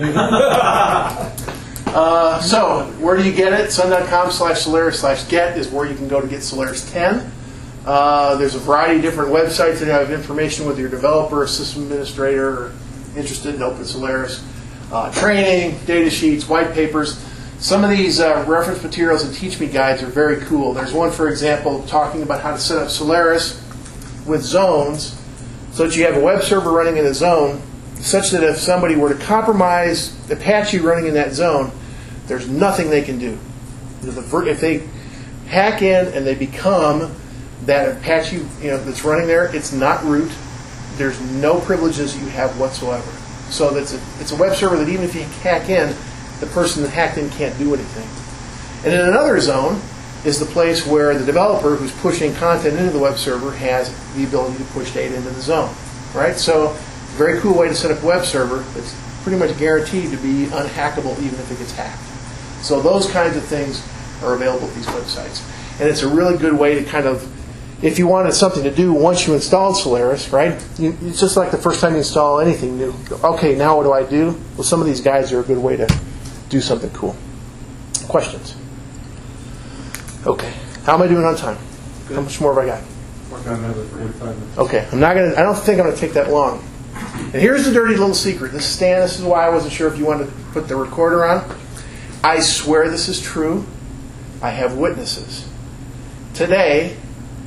uh, so, where do you get it? Sun.com slash Solaris slash get is where you can go to get Solaris ten. Uh, there's a variety of different websites that have information whether you're a developer, a system administrator, or interested in Open Solaris. Uh, training, data sheets, white papers. Some of these uh, reference materials and teach me guides are very cool. There's one, for example, talking about how to set up Solaris with zones so that you have a web server running in a zone such that if somebody were to compromise Apache running in that zone, there's nothing they can do. If they hack in and they become that Apache, you know, that's running there, it's not root. There's no privileges you have whatsoever. So that's a, it's a web server that even if you hack in, the person that hacked in can't do anything. And in another zone is the place where the developer who's pushing content into the web server has the ability to push data into the zone. Right? So it's a very cool way to set up a web server that's pretty much guaranteed to be unhackable even if it gets hacked. So those kinds of things are available at these websites. And it's a really good way to kind of, if you wanted something to do once you installed Solaris, right? You, it's just like the first time you install anything new. Okay, now what do I do? Well, some of these guides are a good way to do something cool. Questions? Okay. How am I doing on time? Good. How much more have I got? Another forty-five minutes. Okay. I'm not gonna. I don't think I'm gonna take that long. And here's the dirty little secret. This is Stan. This is why I wasn't sure if you wanted to put the recorder on. I swear this is true. I have witnesses. Today,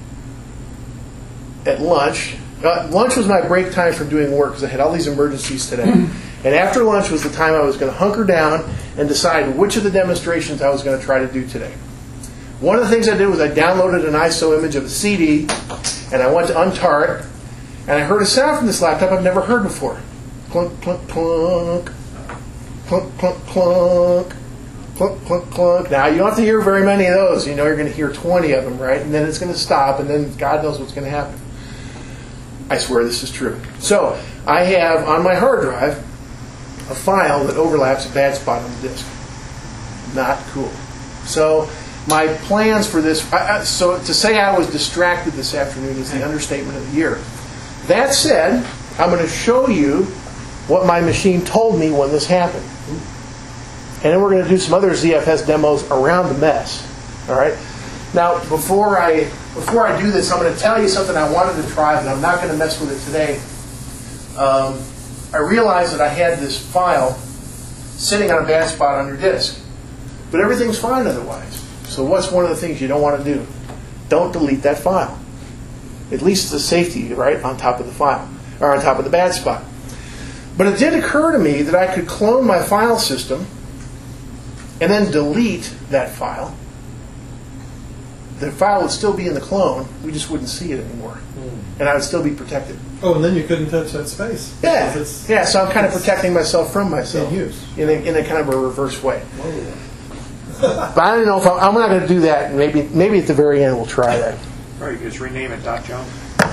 at lunch, uh, lunch was my break time from doing work because I had all these emergencies today. And after lunch was the time I was going to hunker down and decide which of the demonstrations I was going to try to do today. One of the things I did was I downloaded an I S O image of a C D, and I went to untar it, and I heard a sound from this laptop I've never heard before. Clunk, clunk, clunk. Clunk, clunk, clunk. clunk, clunk, clunk. Now, you don't have to hear very many of those. You know you're going to hear twenty of them, right? And then it's going to stop, and then God knows what's going to happen. I swear this is true. So, I have on my hard drive a file that overlaps a bad spot on the disk. Not cool. So, my plans for this, I, I, so to say I was distracted this afternoon is the understatement of the year. That said, I'm going to show you what my machine told me when this happened. And then we're going to do some other Z F S demos around the mess. All right. Now, before I before I do this, I'm going to tell you something I wanted to try, but I'm not going to mess with it today. Um, I realized that I had this file sitting on a bad spot on your disk, but everything's fine otherwise. So, what's one of the things you don't want to do? Don't delete that file. At least it's a safety, right, on top of the file or on top of the bad spot. But it did occur to me that I could clone my file system and then delete that file. The file would still be in the clone. We just wouldn't see it anymore. Mm. And I would still be protected. Oh, and then you couldn't touch that space. Yeah. Yeah, so I'm kind of protecting myself from myself. In use. In a, in a kind of a reverse way. But I don't know if I'm, I'm not going to do that. Maybe maybe at the very end we'll try that. Or you could just rename it Dot Jump.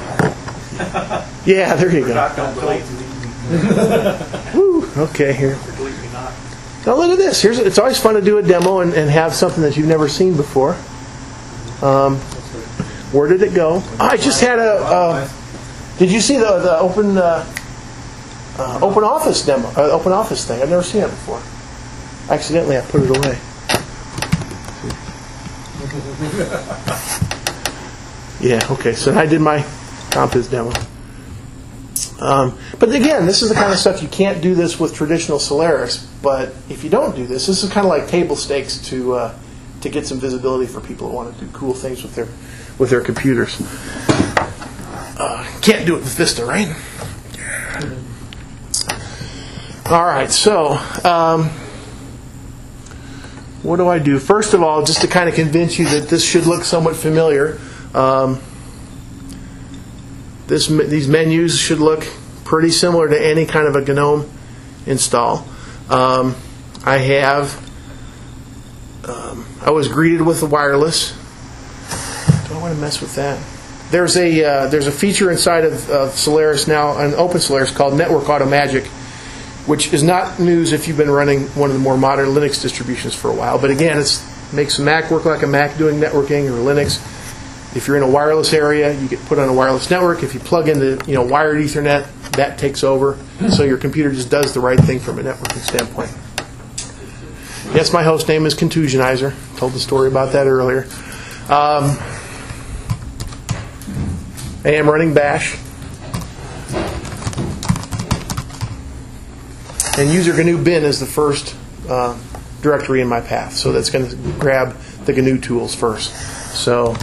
Yeah, there you Or go. Dot Don't Delete. Woo, okay, here. Or Delete Me Not. Now look at this. Here's it's always fun to do a demo and, and have something that you've never seen before. Um, where did it go? Oh, I just had a. Uh, did you see the the open uh, uh, open office demo? Uh, open office thing. I've never seen it before. Accidentally, I put it away. Yeah. Okay. So I did my Compiz demo. Um, but again, this is the kind of stuff you can't do this with traditional Solaris. But if you don't do this, this is kind of like table stakes to uh, to get some visibility for people who want to do cool things with their with their computers. Uh, can't do it with Vista, right? All right. So, um, what do I do? First of all, just to kind of convince you that this should look somewhat familiar. Um, This, these menus should look pretty similar to any kind of a GNOME install. Um, I have, um, I was greeted with the wireless. Do I want to mess with that? There's a uh, there's a feature inside of, of Solaris now, an Open Solaris called Network Auto Magic, which is not news if you've been running one of the more modern Linux distributions for a while. But again, it makes a Mac work like a Mac doing networking, or Linux. If you're in a wireless area, you get put on a wireless network. If you plug into, you know, wired Ethernet, that takes over. So your computer just does the right thing from a networking standpoint. Yes, my host name is Contusionizer. Told the story about that earlier. Um, I am running Bash. And user G N U bin is the first uh, directory in my path. So that's going to grab the G N U tools first. So...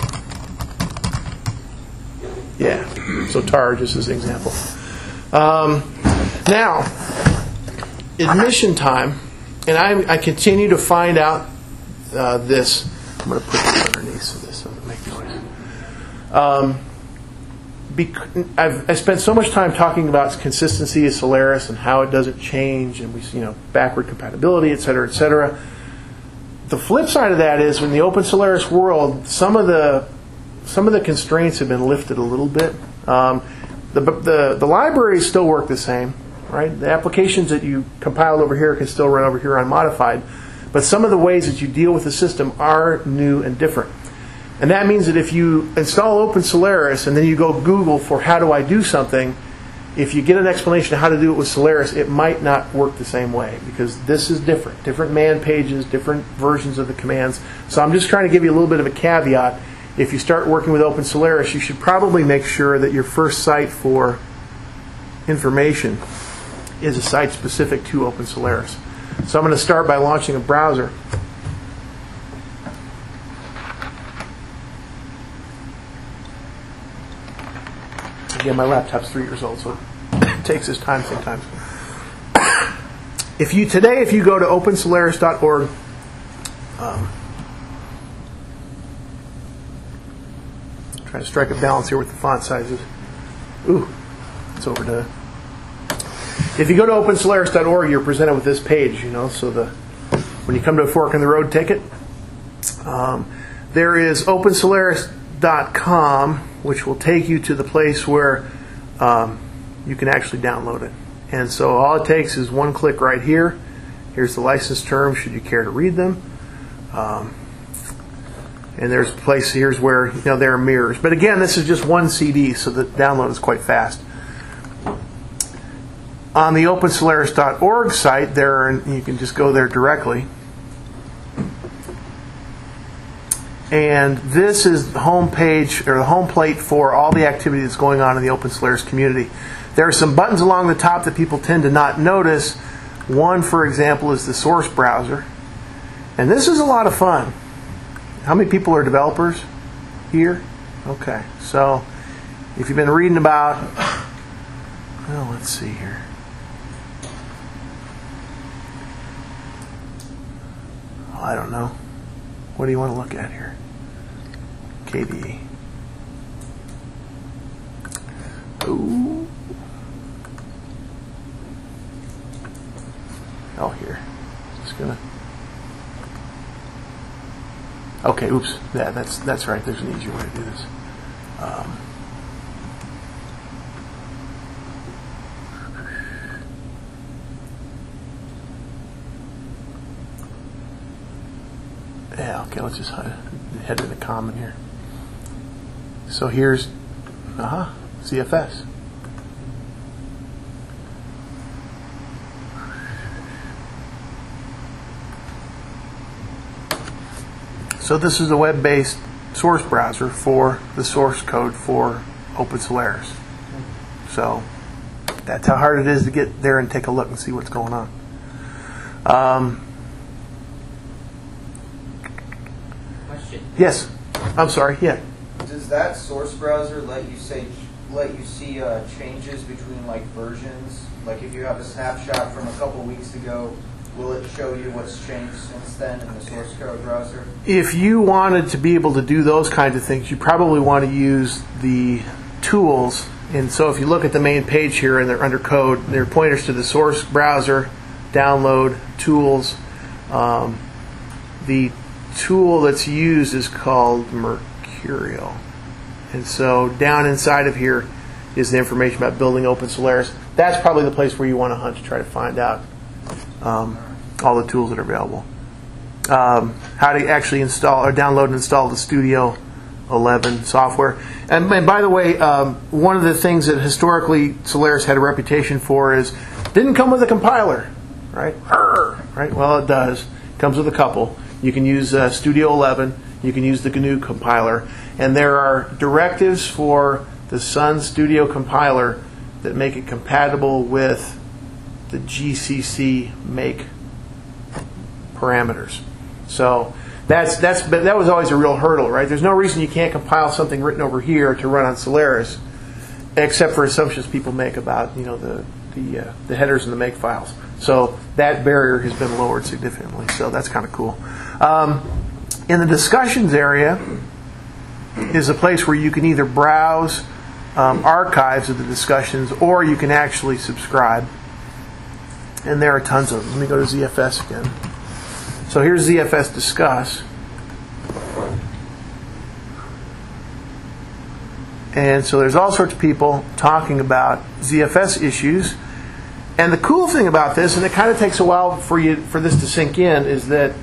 yeah, so tar just as an example. Um, now, admission time, and I, I continue to find out uh, this. I'm going to put this underneath so this doesn't make noise. Um, bec- I've I spent so much time talking about consistency of Solaris and how it doesn't change, and we, you know, backward compatibility, et cetera, et cetera. The flip side of that is, in the Open Solaris world, some of the Some of the constraints have been lifted a little bit. Um, the, the the libraries still work the same, right? The applications that you compiled over here can still run over here unmodified, but some of the ways that you deal with the system are new and different. And that means that if you install Open Solaris and then you go Google for how do I do something, if you get an explanation of how to do it with Solaris, it might not work the same way, because this is different. Different man pages, different versions of the commands. So I'm just trying to give you a little bit of a caveat. If you start working with Open Solaris, you should probably make sure that your first site for information is a site specific to Open Solaris. So I'm going to start by launching a browser. Again, my laptop's three years old, so it takes its time sometimes. If you today, if you go to open solaris dot org, um, trying to strike a balance here with the font sizes. Ooh, it's overdone. If you go to open solaris dot org, you're presented with this page, you know, so the when you come to a fork in the road, take it. Um, there is open solaris dot com, which will take you to the place where um, you can actually download it. And so all it takes is one click right here. Here's the license terms, should you care to read them. Um, and there's a place, here's where, you know, there are mirrors. But again, this is just one C D, so the download is quite fast. On the open solaris dot org site, there are, you can just go there directly. And this is the home page, or the home plate for all the activity that's going on in the Open Solaris community. There are some buttons along the top that people tend to not notice. One, for example, is the source browser. And this is a lot of fun. How many people are developers here? Okay, so if you've been reading about, well, let's see here. I don't know. What do you want to look at here? K D E. Ooh. Oh, here. Just gonna. Okay. Oops. Yeah, that's that's right. There's an easier way to do this. Um, Yeah, okay, let's just head to the common here. So here's, uh-huh, Z F S. So this is a web-based source browser for the source code for Open Solaris. So that's how hard it is to get there and take a look and see what's going on. Um, Yes, I'm sorry. Yeah. Does that source browser let you say let you see uh, changes between like versions? Like if you have a snapshot from a couple weeks ago, will it show you what's changed since then in the source code browser? If you wanted to be able to do those kinds of things, you probably want to use the tools. And so if you look at the main page here and they're under code, they're pointers to the source browser, download, tools. Um, the tool that's used is called Mercurial. And so down inside of here is the information about building Open Solaris. That's probably the place where you want to hunt to try to find out um, all the tools that are available. Um, how to actually install or download and install the Studio eleven software. And, and by the way, um, one of the things that historically Solaris had a reputation for is didn't come with a compiler, right? Arr, right? Well, it does. It comes with a couple. You can use uh, Studio eleven. You can use the G N U compiler. And there are directives for the Sun Studio compiler that make it compatible with the G C C make parameters. So that's that's but that was always a real hurdle, right? There's no reason you can't compile something written over here to run on Solaris, except for assumptions people make about you know the the uh, the headers and the make files. So that barrier has been lowered significantly. So that's kind of cool. Um, in the discussions area is a place where you can either browse um, archives of the discussions or you can actually subscribe. And there are tons of them. Let me go to Z F S again. So here's Z F S Discuss. And so there's all sorts of people talking about Z F S issues. And the cool thing about this, and it kind of takes a while for you for this to sink in, is that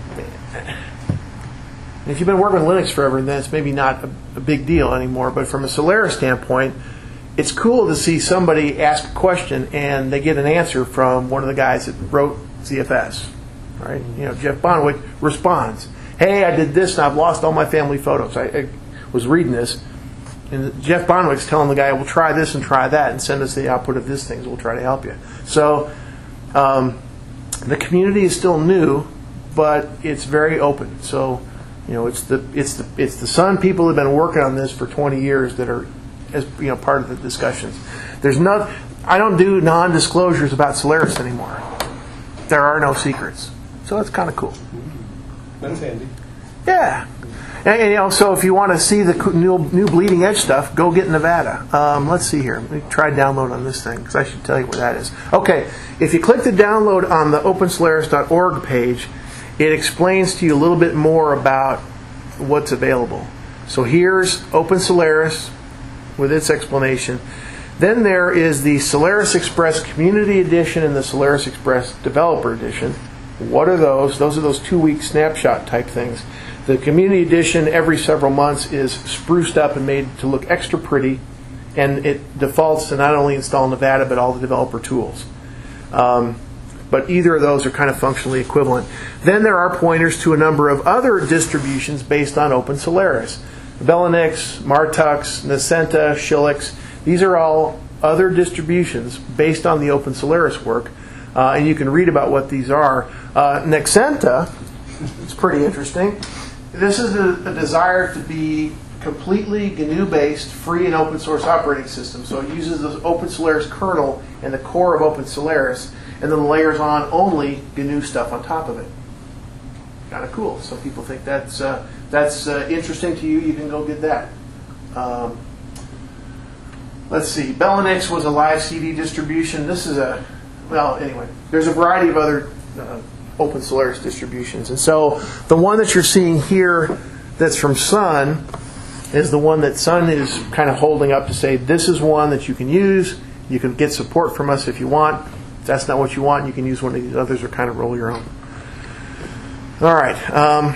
if you've been working with Linux forever, then it's maybe not a, a big deal anymore. But from a Solaris standpoint, it's cool to see somebody ask a question and they get an answer from one of the guys that wrote Z F S. Right? You know, Jeff Bonwick responds, "Hey, I did this and I've lost all my family photos." I, I was reading this, and Jeff Bonwick's telling the guy, "Well, try this and try that, and send us the output of this thing. So we'll try to help you." So um, the community is still new, but it's very open. So you know, it's the it's the it's the Sun people who've been working on this for twenty years that are as you know part of the discussions. There's no, I don't do non-disclosures about Solaris anymore. There are no secrets. So that's kind of cool. That's handy. Yeah. And, and, you know, so if you want to see the new, new bleeding edge stuff, go get Nevada. Um, let's see here. Let me try download on this thing because I should tell you where that is. Okay. If you click the download on the open solaris dot org page, it explains to you a little bit more about what's available. So here's Open Solaris with its explanation. Then there is the Solaris Express Community Edition and the Solaris Express Developer Edition. What are those? Those are those two-week snapshot type things. The Community Edition every several months is spruced up and made to look extra pretty, and it defaults to not only install Nevada but all the developer tools. Um, but either of those are kind of functionally equivalent. Then there are pointers to a number of other distributions based on Open Solaris. Belinix, Martux, Nacenta, Shillix. These are all other distributions based on the Open Solaris work, uh, and you can read about what these are. Uh, Nexenta, it's pretty interesting. This is a, a desire to be completely G N U-based, free and open source operating system. So it uses the Open Solaris kernel and the core of Open Solaris, and then layers on only G N U stuff on top of it. Kind of cool. Some people think that's uh, that's uh, interesting to you. You can go get that. Um, let's see. Belinix was a live C D distribution. This is a well. Anyway, there's a variety of other uh, Open Solaris distributions, and so the one that you're seeing here, that's from Sun, is the one that Sun is kind of holding up to say this is one that you can use. You can get support from us if you want. If that's not what you want, you can use one of these others or kind of roll your own. All right. Um,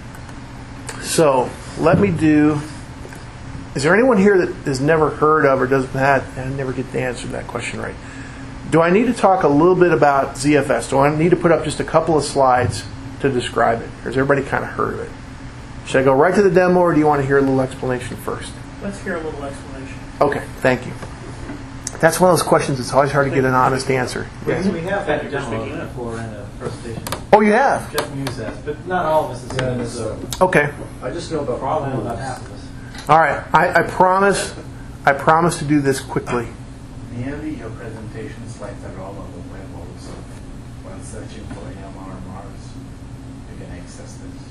so let me do. Is there anyone here that has never heard of or doesn't have? I never get the answer to that question right. Do I need to talk a little bit about Z F S? Do I need to put up just a couple of slides to describe it? Or has everybody kind of heard of it? Should I go right to the demo, or do you want to hear a little explanation first? Let's hear a little explanation. Okay, thank you. That's one of those questions that's always hard to get an honest answer. Because we have had a demo before in a presentation. Oh, you have? Jeff Muse has, but not all of us have Yeah, seen it, it's, so uh, Okay. I just know about probably about rules. half of us. All right. I, I promise. I promise to do this quickly. The video presentation slides are all on the web also. When searching for M R Mars, you can access this.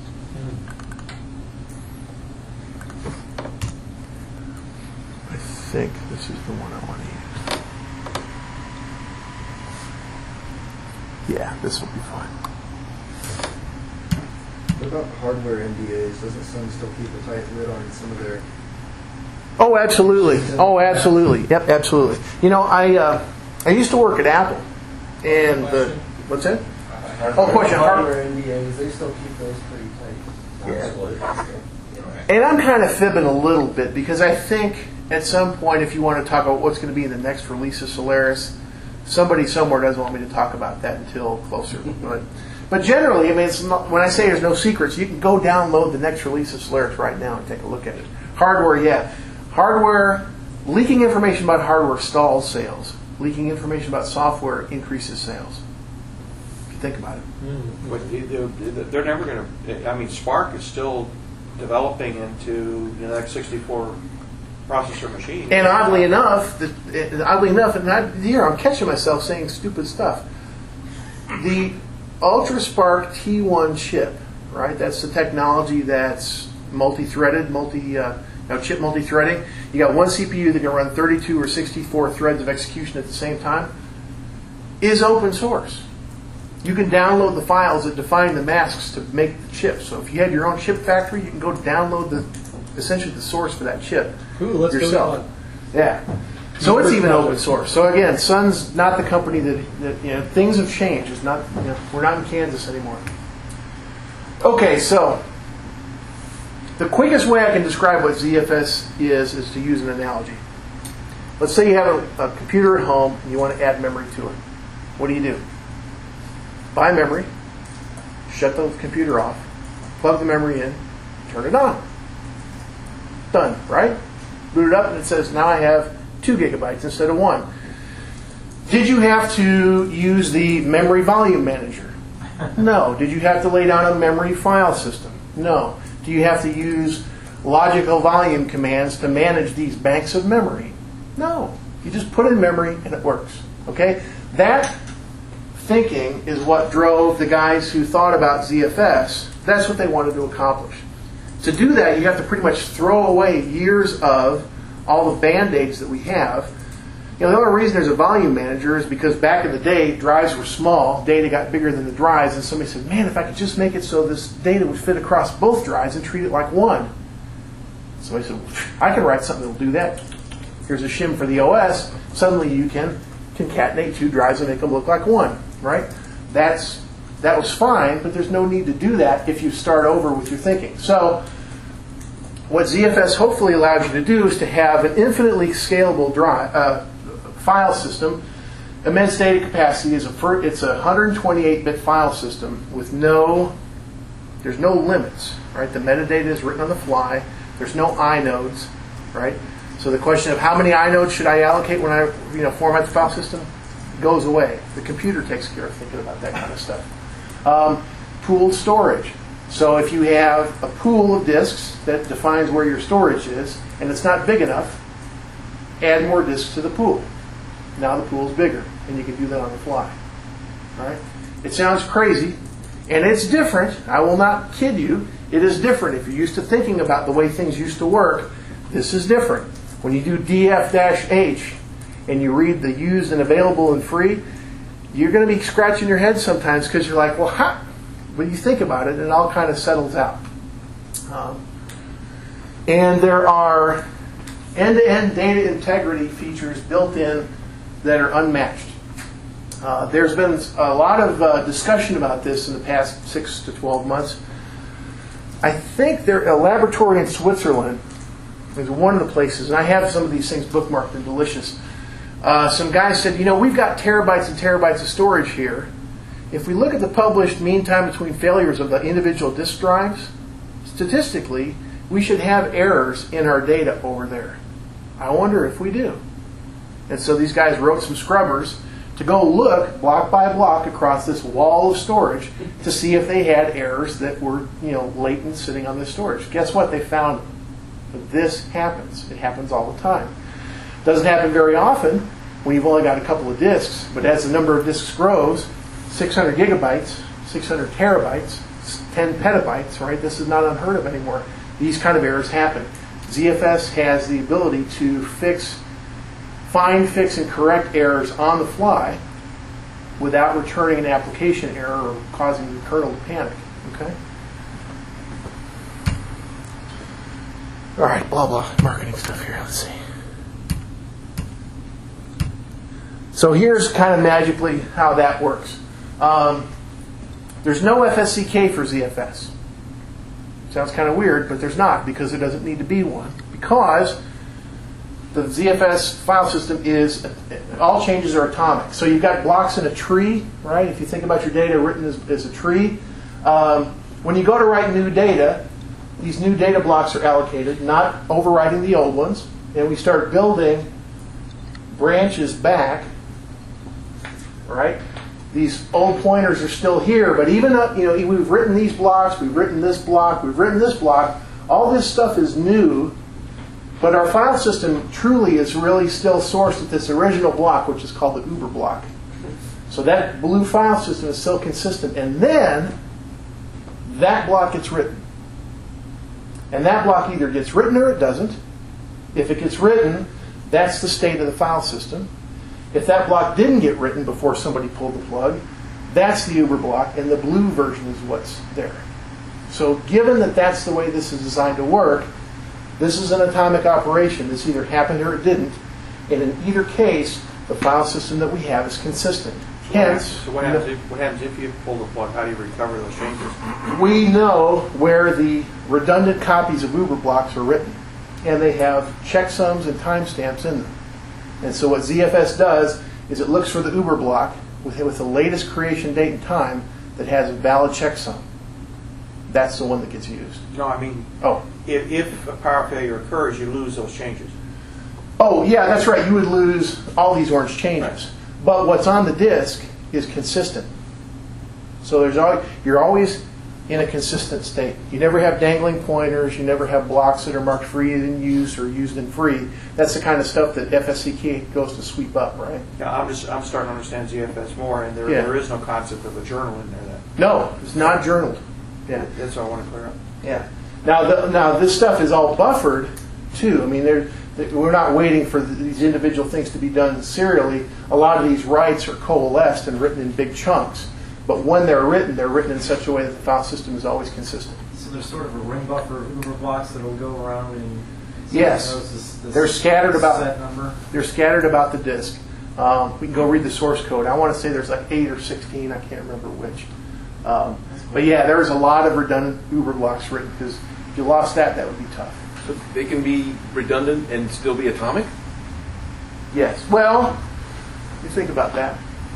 I think this is the one I want to use. Yeah, this will be fine. What about hardware N D As? Doesn't Sun still keep a tight lid on some of their... Oh, absolutely. Oh, absolutely. Yep, absolutely. You know, I uh, I used to work at Apple, and the what's that? Oh, question. Hardware N D As, they still keep those pretty tight. Yeah. And I'm kind of fibbing a little bit because I think at some point, if you want to talk about what's going to be in the next release of Solaris, somebody somewhere doesn't want me to talk about that until closer. But, but generally, I mean, it's not, when I say there's no secrets, you can go download the next release of Solaris right now and take a look at it. Hardware, yeah. Hardware, leaking information about hardware stalls sales. Leaking information about software increases sales. If you think about it. But they're they're never going to, I mean, Spark is still developing into the next sixty-four processor machine. And oddly enough, the, oddly enough, and I, here I'm catching myself saying stupid stuff. The UltraSpark T one chip, right? That's the technology that's multi-threaded, multi uh, you know, chip multi-threading. You got one C P U that can run thirty-two or sixty-four threads of execution at the same time. Is open source. You can download the files that define the masks to make the chip. So if you had your own chip factory, you can go download the essentially the source for that chip. Cool, let's yourself. go on. Yeah. So it's even open source. So again, Sun's not the company that, that you know, things have changed. It's not, you know, we're not in Kansas anymore. Okay, so the quickest way I can describe what Z F S is is to use an analogy. Let's say you have a, a computer at home and you want to add memory to it. What do you do? Buy memory, shut the computer off, plug the memory in, turn it on. Done, right? Boot it up and it says, now I have two gigabytes instead of one. Did you have to use the memory volume manager? No. Did you have to lay down a memory file system? No. Do you have to use logical volume commands to manage these banks of memory? No. You just put in memory and it works. Okay? That thinking is what drove the guys who thought about Z F S. That's what they wanted to accomplish. To do that, you have to pretty much throw away years of all the band-aids that we have You know, the only reason there's a volume manager is because back in the day, drives were small, data got bigger than the drives, and somebody said, man, if I could just make it so this data would fit across both drives and treat it like one. Somebody said, I can write something that will do that. Here's a shim for the O S. Suddenly you can concatenate two drives and make them look like one, right? That's, that was fine, but there's no need to do that if you start over with your thinking. So what Z F S hopefully allows you to do is to have an infinitely scalable drive, uh, file system. Immense data capacity is a it's a one hundred twenty-eight bit file system with no there's no limits, right? The metadata is written on the fly. There's no inodes, right? So the question of how many inodes should I allocate when I you know format the file system goes away. The computer takes care of thinking about that kind of stuff. Um, pooled storage. So if you have a pool of disks that defines where your storage is, and it's not big enough, add more disks to the pool. Now the pool's bigger, and you can do that on the fly. All right? It sounds crazy, and it's different. I will not kid you. It is different. If you're used to thinking about the way things used to work, this is different. When you do D F H and you read the used and available and free, you're going to be scratching your head sometimes because you're like, well, how? But you think about it, and it all kind of settles out. Um, and there are end-to-end data integrity features built in that are unmatched. Uh, there's been a lot of uh, discussion about this in the past six to twelve months. I think there a laboratory in Switzerland is one of the places, and I have some of these things bookmarked and delicious. Uh, some guy said, you know, we've got terabytes and terabytes of storage here. If we look at the published mean time between failures of the individual disk drives, statistically, we should have errors in our data over there. I wonder if we do. And so these guys wrote some scrubbers to go look block by block across this wall of storage to see if they had errors that were, you know, latent sitting on this storage. Guess what? They found that this happens. It happens all the time. Doesn't happen very often when you've only got a couple of disks, but as the number of disks grows, six hundred gigabytes, six hundred terabytes, ten petabytes, right? This is not unheard of anymore. These kind of errors happen. Z F S has the ability to fix, find, fix, and correct errors on the fly without returning an application error or causing the kernel to panic. Okay? All right, blah, blah, marketing stuff here. Let's see. So here's kind of magically how that works. Um, there's no F S C K for Z F S. Sounds kind of weird, but there's not, because there doesn't need to be one. Because the Z F S file system is, all changes are atomic. So you've got blocks in a tree, right? If you think about your data written as, as a tree, um, when you go to write new data, these new data blocks are allocated, not overwriting the old ones. And we start building branches back, right? These old pointers are still here, but even up, you know, we've written these blocks, we've written this block, we've written this block. All this stuff is new, but our file system truly is really still sourced at this original block, which is called the Uber block. So that blue file system is still consistent, and then that block gets written. And that block either gets written or it doesn't. If it gets written, that's the state of the file system. If that block didn't get written before somebody pulled the plug, that's the Uber block, and the blue version is what's there. So given that that's the way this is designed to work, this is an atomic operation. This either happened or it didn't. And in either case, the file system that we have is consistent. Hence, so what happens, if, what happens if you pull the plug? How do you recover those changes? We know where the redundant copies of Uber blocks are written, and they have checksums and timestamps in them. And so what Z F S does is it looks for the Uber block with, with the latest creation date and time that has a valid checksum. That's the one that gets used. No, I mean, oh, if, if a power failure occurs, you lose those changes. Oh, yeah, that's right. You would lose all these orange changes. Right. But what's on the disk is consistent. So there's always, you're always in a consistent state. You never have dangling pointers. You never have blocks that are marked free in use or used in free. That's the kind of stuff that F S C K goes to sweep up, right? Yeah, I'm just I'm starting to understand Z F S more, and there yeah. there is no concept of a journal in there. Then. No, it's not journaled. Yeah, that's what I want to clear up. Yeah. Now, the, now this stuff is all buffered too. I mean, there that we're not waiting for these individual things to be done serially. A lot of these writes are coalesced and written in big chunks. But when they're written, they're written in such a way that the file system is always consistent. So there's sort of a ring buffer Uber blocks that will go around and yes, this, this they're scattered about set number. They're scattered about the disk. Um, we can go read the source code. I want to say there's like eight or sixteen. I can't remember which. Um, but yeah, there's a lot of redundant Uber blocks written because if you lost that, that would be tough. So they can be redundant and still be atomic? Yes. Well, you think about that.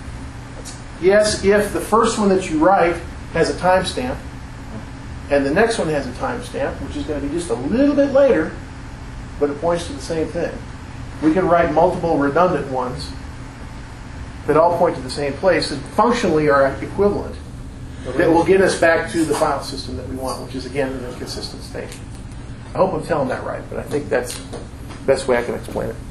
Yes, if the first one that you write has a timestamp, and the next one has a timestamp, which is going to be just a little bit later, but it points to the same thing. We can write multiple redundant ones that all point to the same place and functionally are equivalent. That will get us back to the file system that we want, which is, again, in a consistent state. I hope I'm telling that right, but I think that's the best way I can explain it.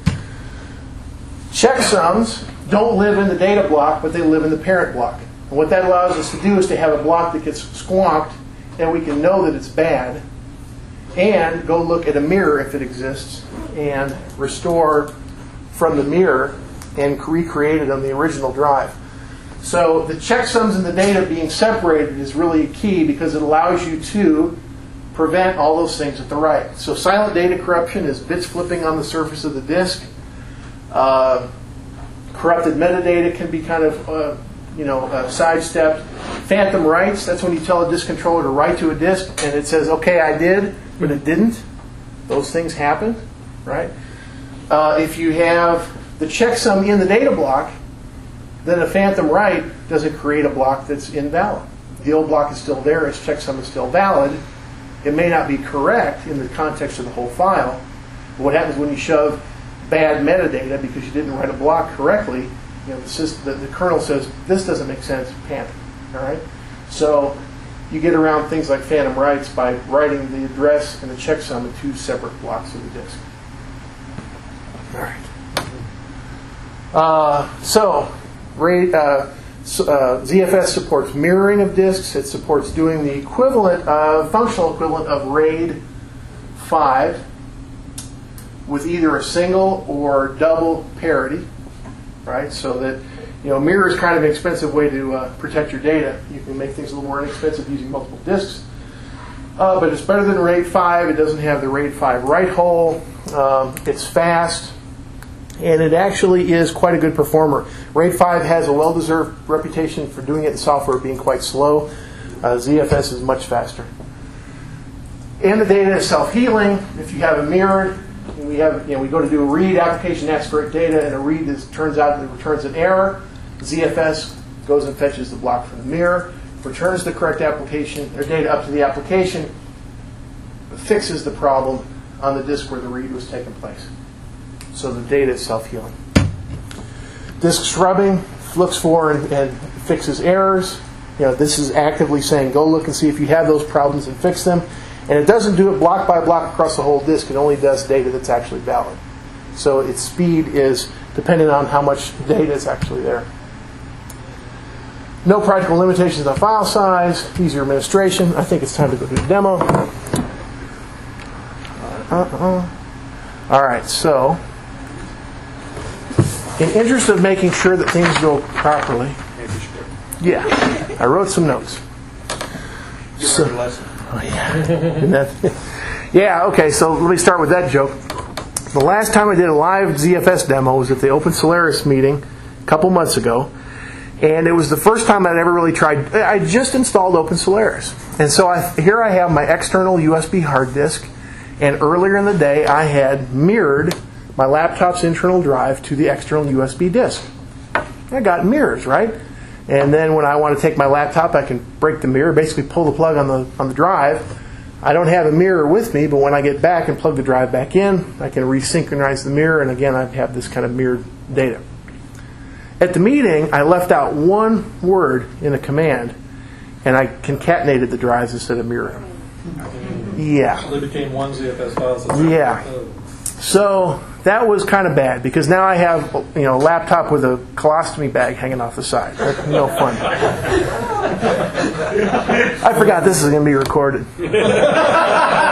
Checksums don't live in the data block, but they live in the parent block. And what that allows us to do is to have a block that gets squonked, and we can know that it's bad, and go look at a mirror if it exists, and restore from the mirror and recreate it on the original drive. So the checksums and the data being separated is really key because it allows you to prevent all those things at the write. So silent data corruption is bits flipping on the surface of the disk. Uh, corrupted metadata can be kind of uh, you know, uh, sidestepped. Phantom writes, that's when you tell a disk controller to write to a disk and it says, okay, I did, but it didn't. Those things happen, right? Uh, if you have the checksum in the data block, then a phantom write doesn't create a block that's invalid. The old block is still there, its checksum is still valid. It may not be correct in the context of the whole file. But what happens when you shove bad metadata because you didn't write a block correctly? You know, the, system, the, the kernel says, this doesn't make sense, panic. All right? So you get around things like phantom writes by writing the address and the checksum in two separate blocks of the disk. All right. Uh, so, RAID, uh, uh, Z F S supports mirroring of disks. It supports doing the equivalent of, functional equivalent of RAID five with either a single or double parity, right? So that, you know, mirror is kind of an expensive way to uh, protect your data. You can make things a little more inexpensive using multiple disks. Uh, but it's better than RAID five. It doesn't have the RAID five write hole. Um, it's fast. And it actually is quite a good performer. RAID five has a well-deserved reputation for doing it in software being quite slow. Uh, Z F S is much faster. And the data is self-healing. If you have a mirrored, we have, you know, we go to do a read application, that's correct data, and a read is, turns out that it returns an error. Z F S goes and fetches the block from the mirror, returns the correct application or data up to the application, fixes the problem on the disk where the read was taking place. So the data is self-healing. Disk scrubbing looks for and, and fixes errors. You know, this is actively saying, go look and see if you have those problems and fix them. And it doesn't do it block by block across the whole disk. It only does data that's actually valid. So its speed is dependent on how much data is actually there. No practical limitations on file size. Easier administration. I think it's time to go do the demo. Uh-uh. All right, so in interest of making sure that things go properly, yeah, I wrote some notes. So, oh yeah. Yeah, okay, so let me start with that joke. The last time I did a live Z F S demo was at the Open Solaris meeting a couple months ago. And it was the first time I'd ever really tried. I just installed Open Solaris. And so I, here I have my external U S B hard disk. And earlier in the day, I had mirrored my laptop's internal drive to the external U S B disk. I got mirrors, right? And then when I want to take my laptop, I can break the mirror, basically pull the plug on the on the drive. I don't have a mirror with me, but when I get back and plug the drive back in, I can resynchronize the mirror, and again, I have this kind of mirrored data. At the meeting, I left out one word in a command, and I concatenated the drives instead of mirroring them. Yeah. So they became one Z F S file system. Yeah. So that was kind of bad because now I have, you know, a laptop with a colostomy bag hanging off the side. That's no fun. I forgot this is going to be recorded.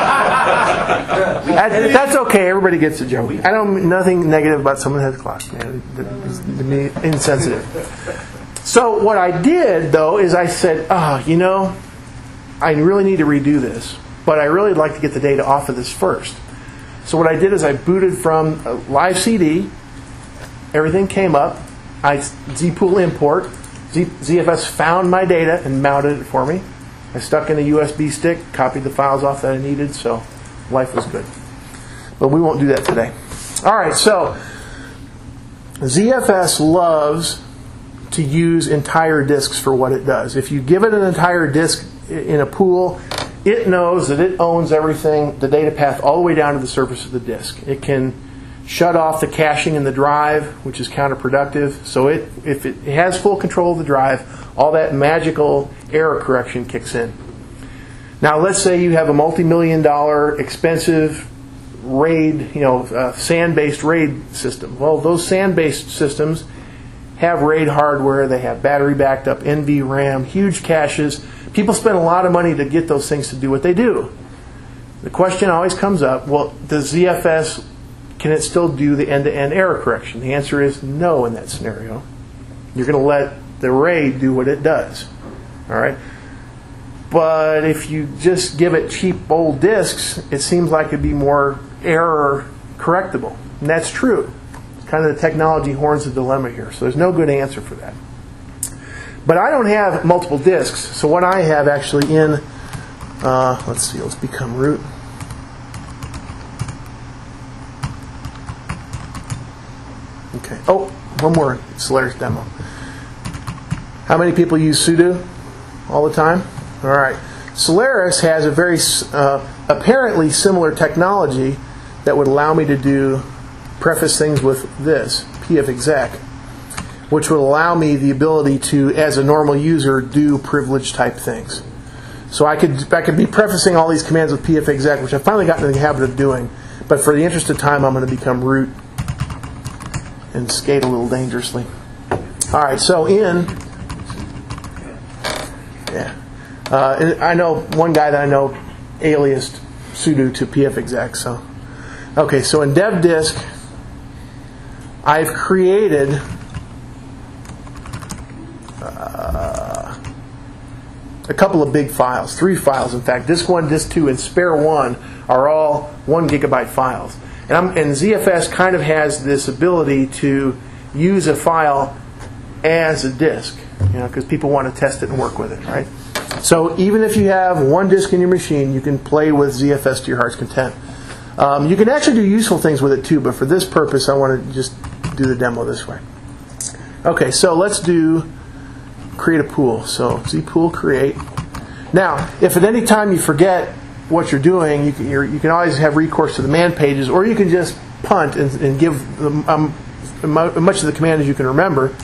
That, that's okay. Everybody gets a joke. I don't nothing negative about someone who has clocks, man. It's to me insensitive. So what I did though is I said, oh, you know, I really need to redo this, but I really would like to get the data off of this first. So what I did is I booted from a live C D. Everything came up. I zpool import. Z, ZFS found my data and mounted it for me. I stuck in a U S B stick, copied the files off that I needed, so life was good. But we won't do that today. All right, so Z F S loves to use entire disks for what it does. If you give it an entire disk in a pool, it knows that it owns everything, the data path, all the way down to the surface of the disk. It can shut off the caching in the drive, which is counterproductive. So it, if it has full control of the drive, all that magical error correction kicks in. Now, let's say you have a multi-million dollar expensive RAID, you know, uh, SAN-based RAID system. Well, those SAN-based systems have RAID hardware. They have battery backed up N V RAM, huge caches. People spend a lot of money to get those things to do what they do. The question always comes up, well, does Z F S, can it still do the end-to-end error correction? The answer is no in that scenario. You're going to let the RAID do what it does. All right? But if you just give it cheap old disks, it seems like it'd be more error correctable. And that's true. Kind of the technology horns the dilemma here. So there's no good answer for that. But I don't have multiple disks. So what I have actually in, uh, let's see, let's become root. Okay. Oh, one more Solaris demo. How many people use sudo all the time? All right. Solaris has a very uh, apparently similar technology that would allow me to do preface things with this, pfexec, which would allow me the ability to, as a normal user, do privilege type things. So I could I could be prefacing all these commands with pfexec, which I've finally gotten in the habit of doing. But for the interest of time, I'm going to become root and skate a little dangerously. All right, so in, yeah, uh, and I know one guy that I know aliased sudo to pfexec. So, okay, so in dev disk, I've created uh, a couple of big files, three files in fact. Disk one, disk two, and spare one are all one gigabyte files. And, I'm, and Z F S kind of has this ability to use a file as a disk, you know, because people want to test it and work with it, right? So even if you have one disk in your machine, you can play with Z F S to your heart's content. Um, you can actually do useful things with it too, but for this purpose, I want to just do the demo this way. Okay, so let's do create a pool. So zpool create. Now, if at any time you forget what you're doing, you can, you're, you can always have recourse to the man pages, or you can just punt and, and give them, um, much of the command as you can remember,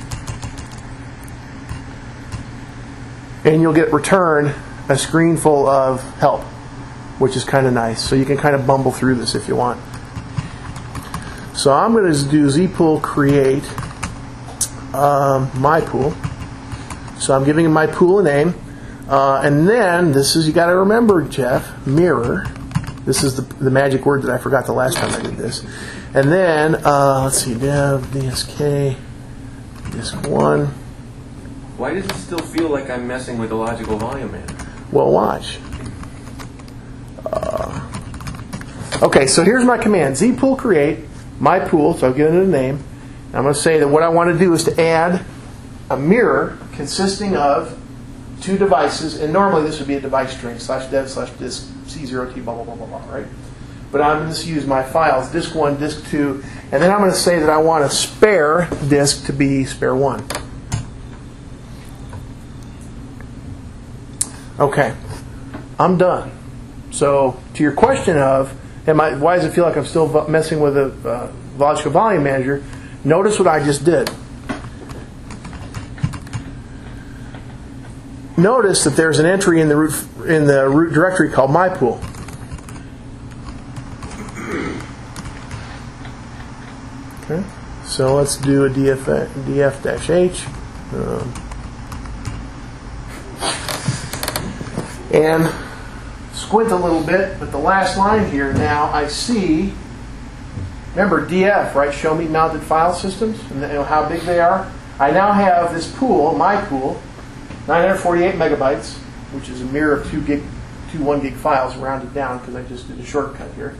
and you'll get return a screen full of help, which is kind of nice. So you can kind of bumble through this if you want. So I'm going to do zpool create um, my pool. So I'm giving my pool a name. Uh, and then, this is, you got to remember, Jeff, mirror. This is the, the magic word that I forgot the last time I did this. And then, uh, let's see, dev, dsk, disk one. Why does it still feel like I'm messing with the logical volume manager? Well, watch. Uh, okay, so here's my command. Zpool create, my pool, so I'll give it a name. And I'm going to say that what I want to do is to add a mirror consisting of two devices, and normally this would be a device string, slash dev, slash disk, C zero T, blah, blah, blah, blah, blah, right? But I'm going to use my files, disk one, disk two, and then I'm going to say that I want a spare disk to be spare one. Okay, I'm done. So to your question of, am I, why does it feel like I'm still messing with a uh, logical volume manager, notice what I just did. Notice that there's an entry in the root in the root directory called mypool. Okay, so let's do a df df-h, um, and squint a little bit, but the last line here now I see, remember D F, right? Show me mounted file systems and you know how big they are. I now have this pool, my pool, nine hundred forty-eight megabytes, which is a mirror of two gig, two one gig files rounded down because I just did a shortcut here.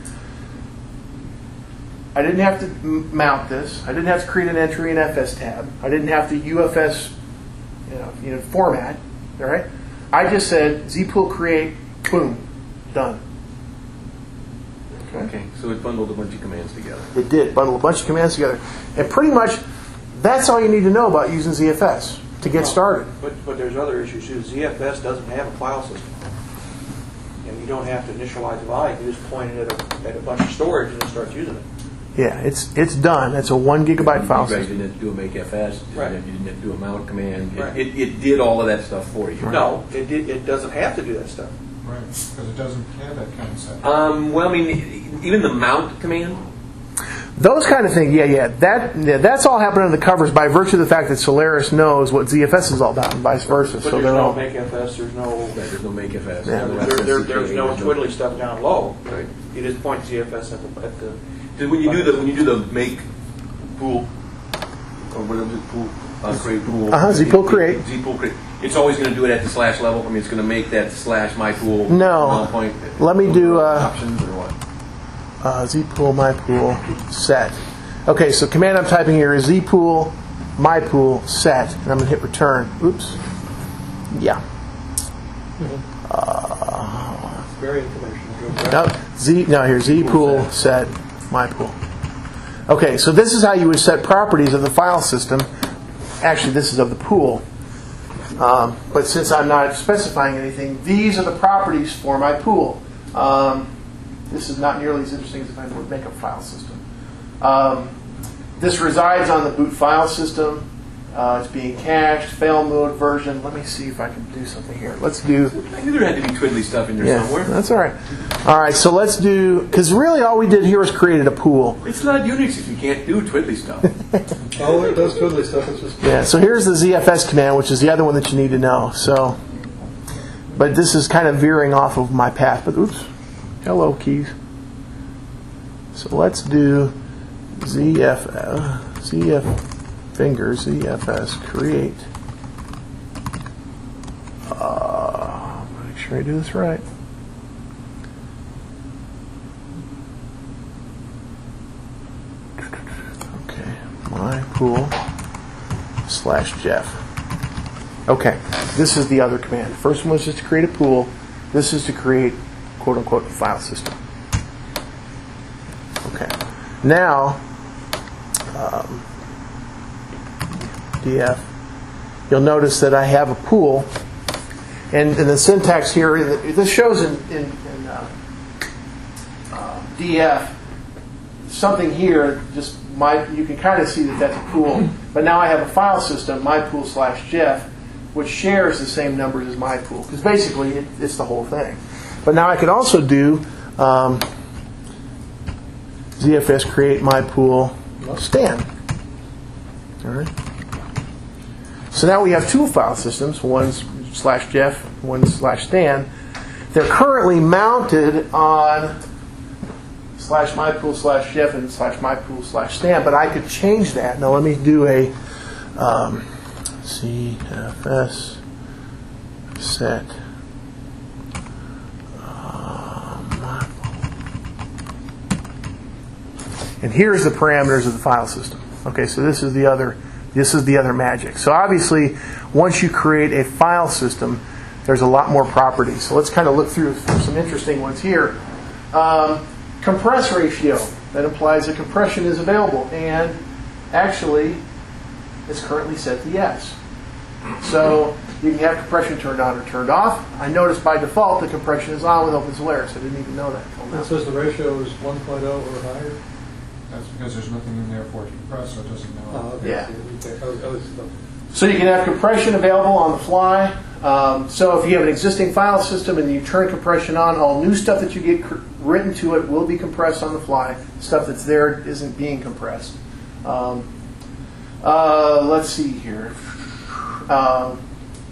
I didn't have to m- mount this. I didn't have to create an entry in F S tab. I didn't have to U F S, you know, you know format. All right. I just said zpool create, boom, done. Okay. okay, so it bundled a bunch of commands together. It did bundle a bunch of commands together, and pretty much that's all you need to know about using Z F S to get started. But but there's other issues too. Z F S doesn't have a file system. And you don't have to initialize a volume. You just point it at a, at a bunch of storage and it starts using it. Yeah, it's it's done. It's a one gigabyte file You guys system. didn't have to do a make F S. Right. You didn't have to do a mount command. It, Right. it, it did all of that stuff for you. No, it did, it doesn't have to do that stuff. Right, because it doesn't have that concept. Um, well, I mean, even the mount command. Those kind of things, yeah, yeah. That yeah, that's all happening under the covers by virtue of the fact that Solaris knows what Z F S is all about, and vice versa. But so there's they're no all make F S. There's no. There's no make F S. Yeah. no There, there, there's no There's twiddly stuff down low. Right. You just point Z F S at the. At the Did- When you do the when you do the make pool or whatever pool uh, create pool. Uh-huh, zpool create. Zpool create. It's always going to do it at the slash level. I mean, it's going to make that slash my pool. No. null point. Let me do, uh, options or what? Uh, zpool mypool set. Okay, so command I'm typing here is zpool mypool set, and I'm going to hit return. Oops. Yeah. Uh, Very informational. no, z no here zpool set mypool. Okay, so this is how you would set properties of the file system. Actually, this is of the pool. Um, but since I'm not specifying anything, these are the properties for my pool. Um, this is not nearly as interesting as if I would make a file system. Um, this resides on the boot file system. Uh, it's being cached, fail mode version. Let me see if I can do something here. Let's do. I knew there had to be twiddly stuff in there Yeah, somewhere. that's all right. All right, so let's do, because really all we did here was created a pool. It's not Unix if you can't do twiddly stuff. All it does twiddly stuff is just. Yeah, so here's the Z F S command, which is the other one that you need to know. So, but this is kind of veering off of my path. But oops, hello keys. So let's do Z F S, Z F fingers, Z F S create. Uh, make sure I do this right. Okay, my pool slash Jeff. Okay, this is the other command. First one was just to create a pool. This is to create, quote unquote, a file system. Okay, now um, D F. You'll notice that I have a pool, and, and the syntax here. This shows in, in, in uh, uh, D F something here. Just my you can kind of see that that's a pool. But now I have a file system, my pool slash Jeff, which shares the same numbers as my pool, because basically it, it's the whole thing. But now I could also do um, Z F S create my pool Stan. All right. So now we have two file systems, one's slash Jeff, one slash Stan. They're currently mounted on slash mypool slash Jeff and slash mypool slash Stan, but I could change that. Now let me do a um, Z F S set um, and here's the parameters of the file system. Okay, so this is the other this is the other magic. So obviously, once you create a file system, there's a lot more properties. So let's kind of look through some interesting ones here. Um, compress ratio. That implies that compression is available, and actually, it's currently set to yes. So you can have compression turned on or turned off. I noticed by default the compression is on with OpenSolaris. I didn't even know that until now. It says the ratio is one point oh or higher. That's because there's nothing in there for it to compress, so it doesn't know. Oh, okay. Yeah. Okay. Other- other stuff. So you can have compression available on the fly. Um, so if you have an existing file system and you turn compression on, all new stuff that you get cr- written to it will be compressed on the fly. Stuff that's there isn't being compressed. Um, uh, let's see here. Um,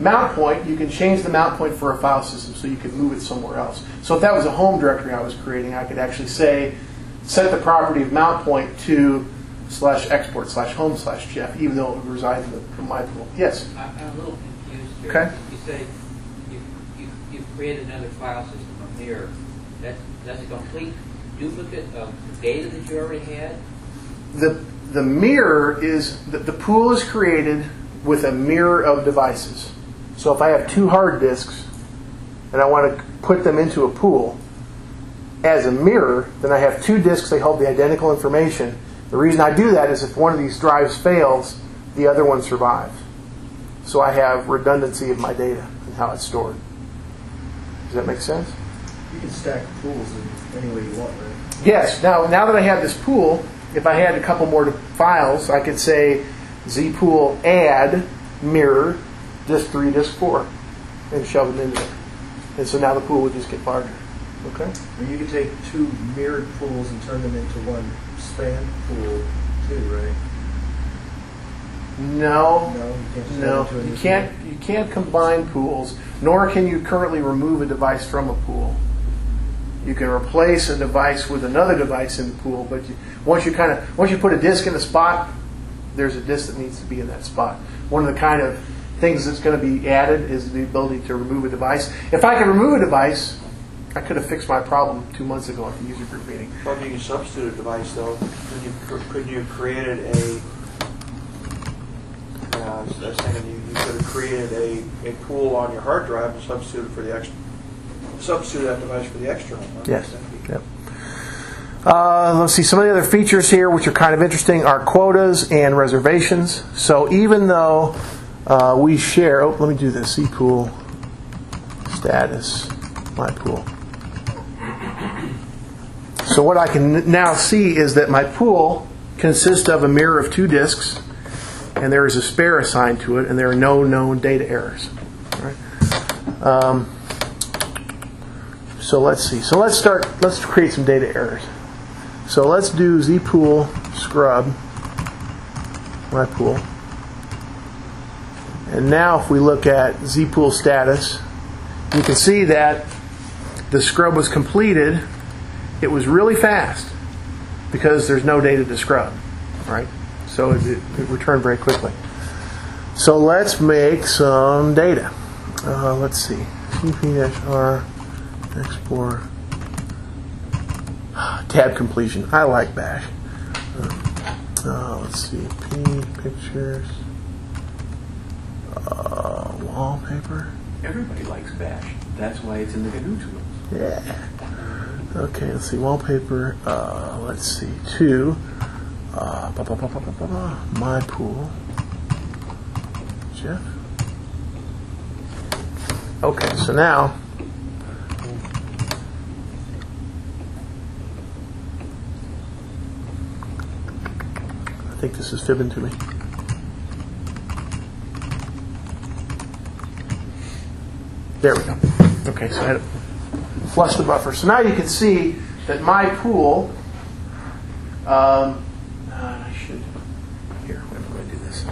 mount point, you can change the mount point for a file system so you can move it somewhere else. So if that was a home directory I was creating, I could actually say, set the property of mount point to slash export slash home slash Jeff, even though it resides in, the, in my pool. Yes? I'm a little confused here. Okay. You say you, you, you've created another file system, a mirror. That, that's a complete duplicate of the data that you already had? The, the mirror is, the, the pool is created with a mirror of devices. So if I have two hard disks and I want to put them into a pool as a mirror, then I have two disks, they hold the identical information. The reason I do that is if one of these drives fails, the other one survives. So I have redundancy of my data and how it's stored. Does that make sense? You can stack pools in any way you want, right? Yes. Now, now that I have this pool, if I had a couple more files, I could say zpool add mirror disk three, disk four, and shove them in there. And so now the pool would just get larger. Okay? And you can take two mirrored pools and turn them into one span pool too, right? No. No, you can't. No, Into a you new can't. pool. You can't combine pools, nor can you currently remove a device from a pool. You can replace a device with another device in the pool, but you, once you kind of once you put a disk in a spot, there's a disk that needs to be in that spot. One of the kind of things that's going to be added is the ability to remove a device. If I could remove a device, I could have fixed my problem two months ago at the user group meeting. Well, if you can substitute a device, though, could you, could you have created a, uh, I was thinking you, you could have created a, a pool on your hard drive and substituted for the extra, substitute that device for the external. Huh? Yes. Yep. Uh, let's see, some of the other features here which are kind of interesting are quotas and reservations. So even though uh, we share, oh, let me do this, cpool status, my pool. So what I can now see is that my pool consists of a mirror of two disks, and there is a spare assigned to it, and there are no known data errors. All right. Um, so let's see. So let's start. Let's create some data errors. So let's do zpool scrub my pool, and now if we look at zpool status, you can see that the scrub was completed. It was really fast because there's no data to scrub, right? So it, it, it returned very quickly. So let's make some data. Uh, let's see, cp-r export tab completion. I like bash. Uh, uh, let's see, p pictures, uh, wallpaper. Everybody likes bash. That's why it's in the G N U tools. Yeah. Okay, let's see, wallpaper, uh, let's see, two, uh, bah, bah, bah, bah, bah, bah, my pool, Jeff. Okay, so now, I think this is fibbing to me. There we go. Okay, so I had it. Flush the buffer. So now you can see that my pool, um, uh, I should, here, wait, I'm going to do this.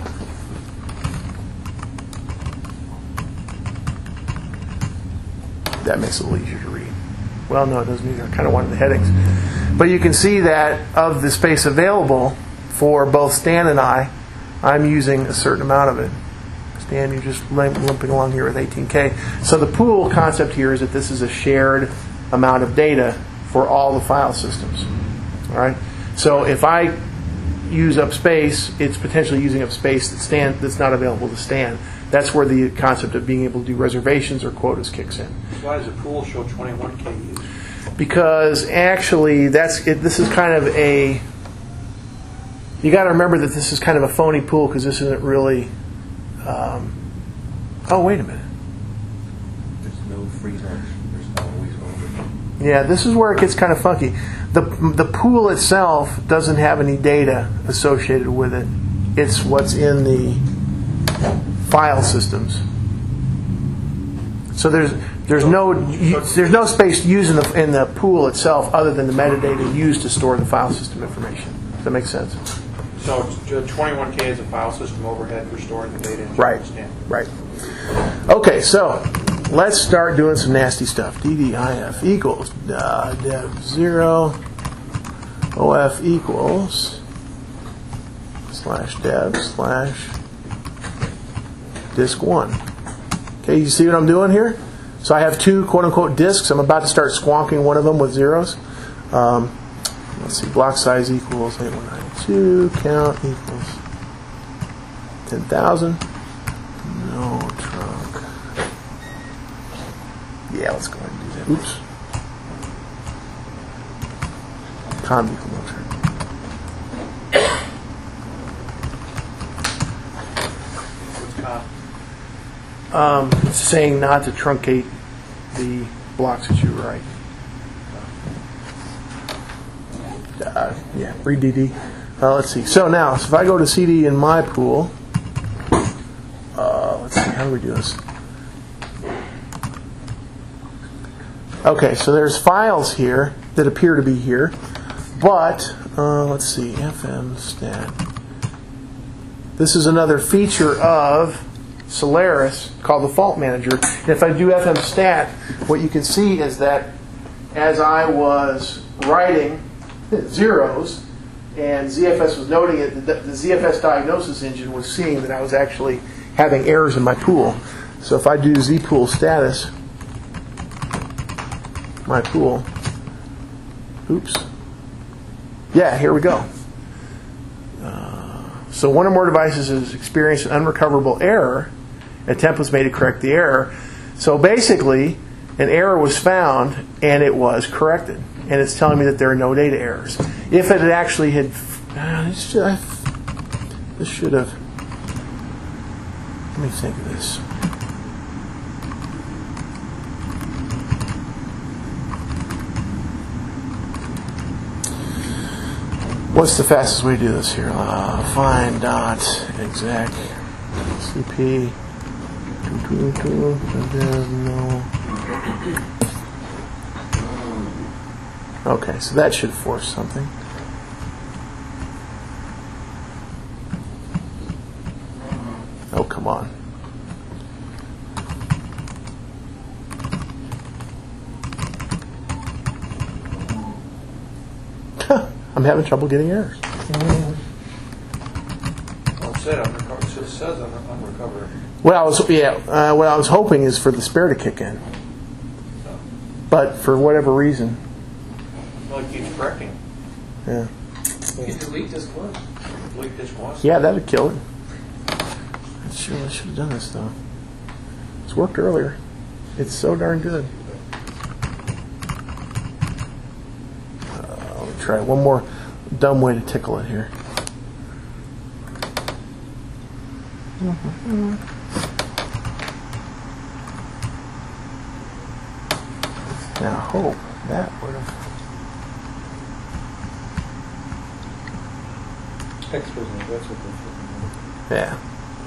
That makes it a little easier to read. Well, no, it doesn't either. I kind of wanted the headings. But you can see that of the space available for both Stan and I, I'm using a certain amount of it. And you're just limping along here with eighteen K. So the pool concept here is that this is a shared amount of data for all the file systems. All right. So if I use up space, it's potentially using up space that Stan, that's not available to Stan. That's where the concept of being able to do reservations or quotas kicks in. Why does the pool show twenty-one K use? Because actually, that's it, this is kind of a. You got to remember that this is kind of a phony pool because this isn't really. Um, oh, wait a minute. There's no free lunch. There's always over. Yeah, this is where it gets kind of funky. The the pool itself doesn't have any data associated with it. It's what's in the file systems. So there's there's no there's no space used in the in the pool itself other than the metadata used to store the file system information. Does that make sense? So twenty-one K is a file system overhead for storing the data. In Right. Stan. Right. Okay, so let's start doing some nasty stuff. D D I F equals uh, dev zero, O F equals slash dev slash disk one. Okay, you see what I'm doing here? So I have two quote-unquote disks. I'm about to start squonking one of them with zeros. Um, let's see, block size equals eight one nine two, count equals ten thousand. No trunk. Yeah, let's go ahead and do that. Oops. Com equal no trunk. Um, it's saying not to truncate the blocks that you write. Uh, yeah, read D D. Uh, let's see. So now, so if I go to C D in my pool, uh, let's see, how do we do this? Okay, so there's files here that appear to be here, but uh, let's see, F M stat. This is another feature of Solaris called the Fault Manager. And if I do F M stat, what you can see is that as I was writing zeros and Z F S was noting it, the, the Z F S diagnosis engine was seeing that I was actually having errors in my pool. So if I do Z pool status, my pool, oops, yeah, here we go. Uh, so one or more devices has experienced an unrecoverable error. An attempt was made to correct the error. So basically, an error was found and it was corrected. And it's telling me that there are no data errors. If it had actually had, uh, this, should have, this should have, let me think of this. What's the fastest way to do this here? Uh, find dot exec cp two, two, two, no. Okay, so that should force something. Oh, come on. I'm having trouble getting errors. Well, it said unrecovered. So it says unrecovered. What I was, yeah, uh, what I was hoping is for the spare to kick in, but for whatever reason, well, it keeps correcting. Yeah. You can delete this one. Delete this one. Yeah, that would kill it. I should, I should have done this though. It's worked earlier. It's so darn good. Uh, let me try one more dumb way to tickle it here. Mm-hmm. Now I hope that would have. Expert, that's what they're Yeah.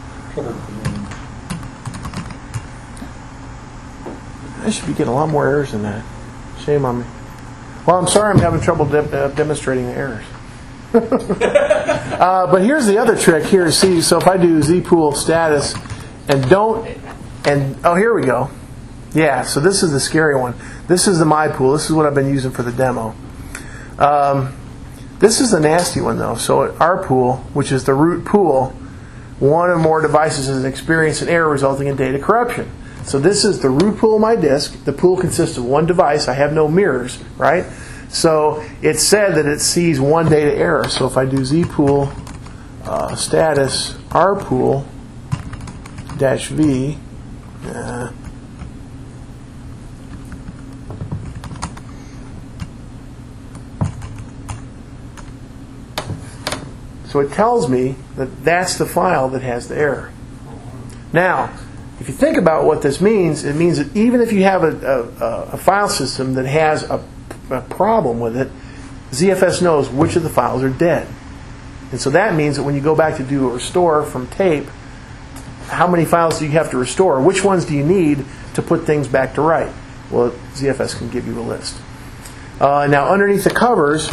I should be getting a lot more errors than that. Shame on me. Well, I'm sorry I'm having trouble de- uh, demonstrating the errors. uh, but here's the other trick here. See, so if I do zpool status and don't, and oh, here we go. Yeah, so this is the scary one. This is the my pool. This is what I've been using for the demo. Um, this is the nasty one though. So our pool, which is the root pool, one or more devices has experienced an error resulting in data corruption. So this is the root pool of my disk. The pool consists of one device. I have no mirrors, right? So it said that it sees one data error. So if I do zpool uh, status rpool dash v, uh, so it tells me that that's the file that has the error. Now, if you think about what this means, it means that even if you have a, a, a file system that has a, a problem with it, Z F S knows which of the files are dead. And so that means that when you go back to do a restore from tape, how many files do you have to restore? Which ones do you need to put things back to right? Well, Z F S can give you a list. Uh, now, underneath the covers,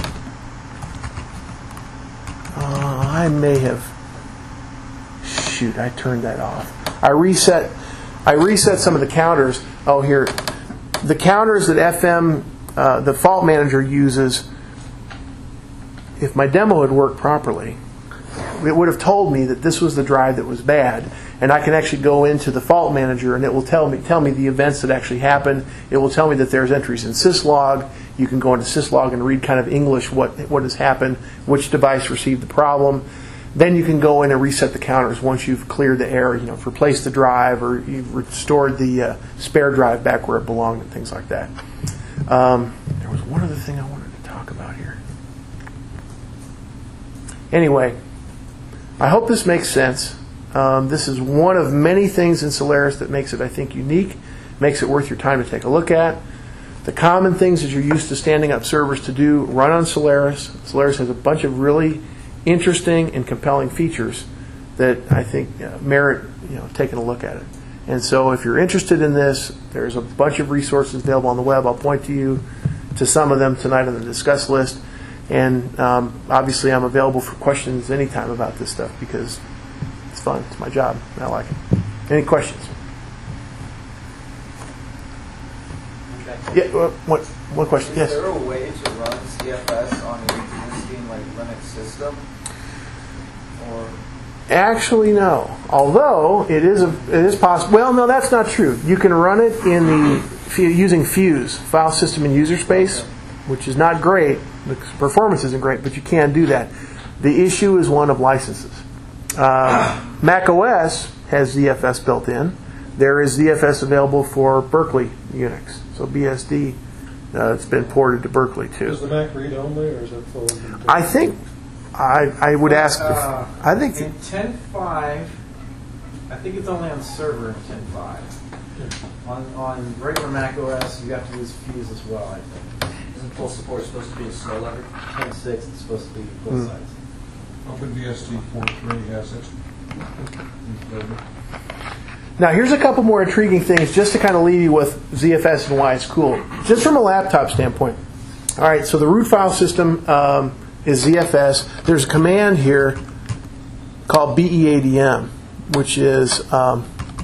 uh, I may have... Shoot, I turned that off. I reset I reset some of the counters. Oh, here. The counters that F M, uh, the fault manager uses, if my demo had worked properly, it would have told me that this was the drive that was bad. And I can actually go into the fault manager and it will tell me tell me the events that actually happened. It will tell me that there's entries in syslog. You can go into syslog and read kind of English what what has happened, which device received the problem. Then you can go in and reset the counters once you've cleared the error, you know, replaced the drive or you've restored the uh, spare drive back where it belonged and things like that. Um, there was one other thing I wanted to talk about here. Anyway, I hope this makes sense. Um, this is one of many things in Solaris that makes it, I think, unique, makes it worth your time to take a look at. The common things that you're used to standing up servers to do run on Solaris. Solaris has a bunch of really interesting and compelling features that I think uh, merit, you know, taking a look at it. And so if you're interested in this, there's a bunch of resources available on the web. I'll point to you to some of them tonight on the discuss list. And um, obviously I'm available for questions anytime about this stuff because it's fun. It's my job. I like it. Any questions? Okay. Yeah, well, one, one question. Is Yes. there a way to run C F S on an existing like Linux system? Or Actually, no. Although it is a, it is possible. Well, no, that's not true. You can run it in the using Fuse, file system and user space, which is not great. The performance isn't great, but you can do that. The issue is one of licenses. Uh, Mac O S has Z F S built in. There is Z F S available for Berkeley Unix. So B S D, uh, it's been ported to Berkeley too. Is the Mac read only, or is it full? I think I I would ask. If, Uh, I think in ten point five, I think it's only on server in ten point five. On on regular Mac O S, you have to use Fuse as well. I think. Isn't full support supposed to be a snow lever? ten point six, it's supposed to be both Mm. sides. OpenBSD four point three has it. Now, here's a couple more intriguing things just to kind of leave you with Z F S and why it's cool. Just from a laptop standpoint. All right, so the root file system um, is Z F S. There's a command here called B E A D M, which is, um,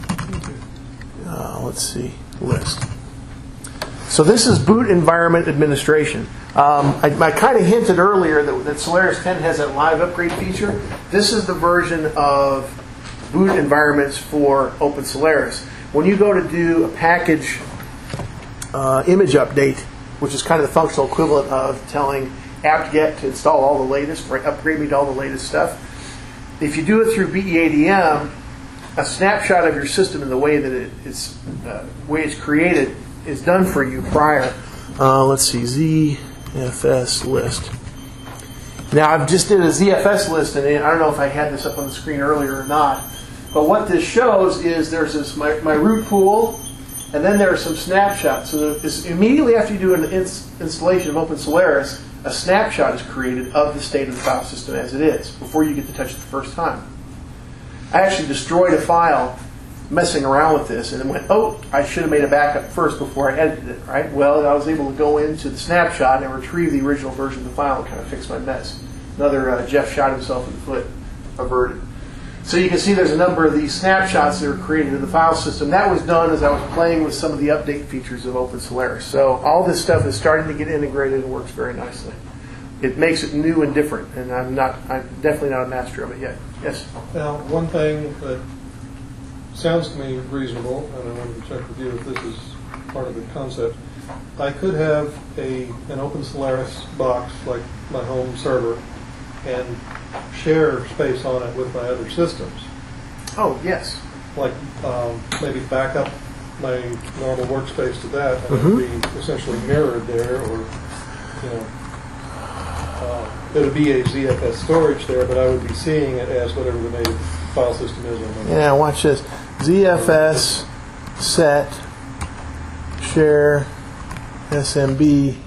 uh, let's see, list. So this is boot environment administration. Um, I, I kind of hinted earlier that, that Solaris ten has that live upgrade feature. This is the version of boot environments for Open Solaris. When you go to do a package uh, image update, which is kind of the functional equivalent of telling apt-get to install all the latest, or upgrade me to all the latest stuff, if you do it through B E A D M, a snapshot of your system in the way that it is, uh, way it's created is done for you prior. Uh, let's see, Z F S list. Now, I've just did a Z F S list, and I don't know if I had this up on the screen earlier or not. But what this shows is there's this my, my root pool, and then there are some snapshots. So this, immediately after you do an ins, installation of Open Solaris, a snapshot is created of the state of the file system as it is before you get to touch it the first time. I actually destroyed a file messing around with this, and then went, oh, I should have made a backup first before I edited it, right? Well, I was able to go into the snapshot and retrieve the original version of the file and kind of fix my mess. Another uh, Jeff shot himself in the foot averted. So you can see there's a number of these snapshots that are created in the file system. That was done as I was playing with some of the update features of Open Solaris. So all this stuff is starting to get integrated and works very nicely. It makes it new and different, and I'm not, I'm definitely not a master of it yet. Yes? Now, one thing that sounds to me reasonable, and I wanted to check with you if this is part of the concept. I could have a an Open Solaris box, like my home server, and share space on it with my other systems. Oh, yes. Like um, maybe back up my normal workspace to that, and Mm-hmm. it would be essentially mirrored there, or, you know, uh, it would be a Z F S storage there, but I would be seeing it as whatever the native file system is on my Yeah, watch this. Z F S set share S M B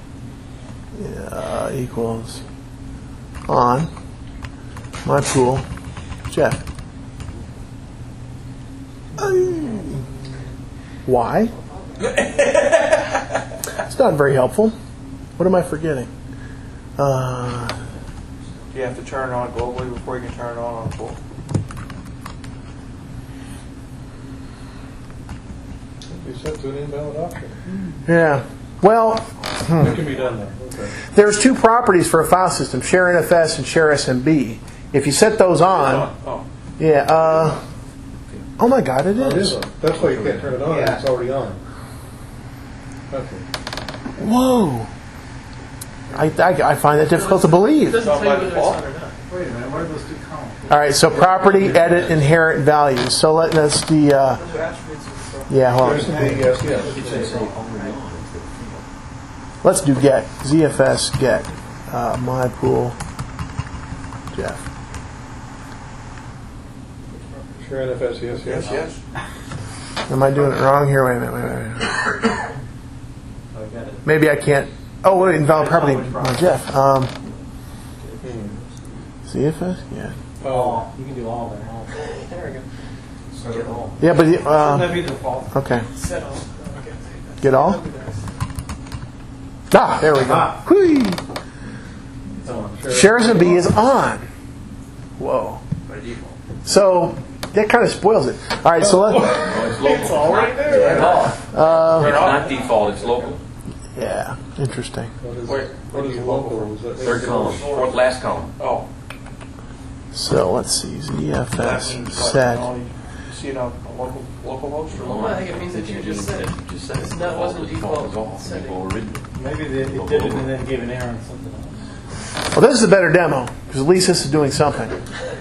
uh, equals on my pool Jeff. Why? It's not very helpful. What am I forgetting? Uh, Do you have to turn it on globally before you can turn it on on full? be sent to an invalid option. Yeah. Well, It can be done now. Okay. there's two properties for a file system: Share N F S and Share S M B. If you set those on, Oh, yeah. Uh, oh my God, it Oh, it is. is on. That's why you can't turn it on. Yeah. It's already on. Okay. Whoa. I, I, I find that difficult to believe. It doesn't Not tell by you whether it's default. on or not. Wait a minute, what are those two columns? All right, so property, edit, inherent values. So let us the uh, Those are attributes and stuff. yeah. Hold There's on. the big yes, yes. It should say only on. Let's do get Z F S get uh, my pool. Jeff. Sure, N F S, yes, yes. yes, yes. Am I doing it wrong here? Wait a minute. Wait a minute. Oh, I got it. Maybe I can't. Oh, wait, invalid property. Oh, Jeff. Um, Z F S? Yeah. All. You can do all there. All. There we go. So get all. Yeah, but Shouldn't uh, that be the default? okay. Set all. Okay. Get all. Ah, there we go. Ah. Whee! It's on. Shares and B is on. Whoa. By default. So that kind of spoils it. All right, so let. No, it's local. It's all right there. Uh, It's not default, it's local. yeah, interesting. What is, Wait, what is local? Is that Third column, fourth last column. Oh. So let's see. Z F That S means set. like, you see it on a local, local host or Well, I think it means that you just said it. Just said it. That wasn't Default default is off. setting. Default original. Maybe they, it did it and then gave an error on something else. Well, this is a better demo because at least this is doing something.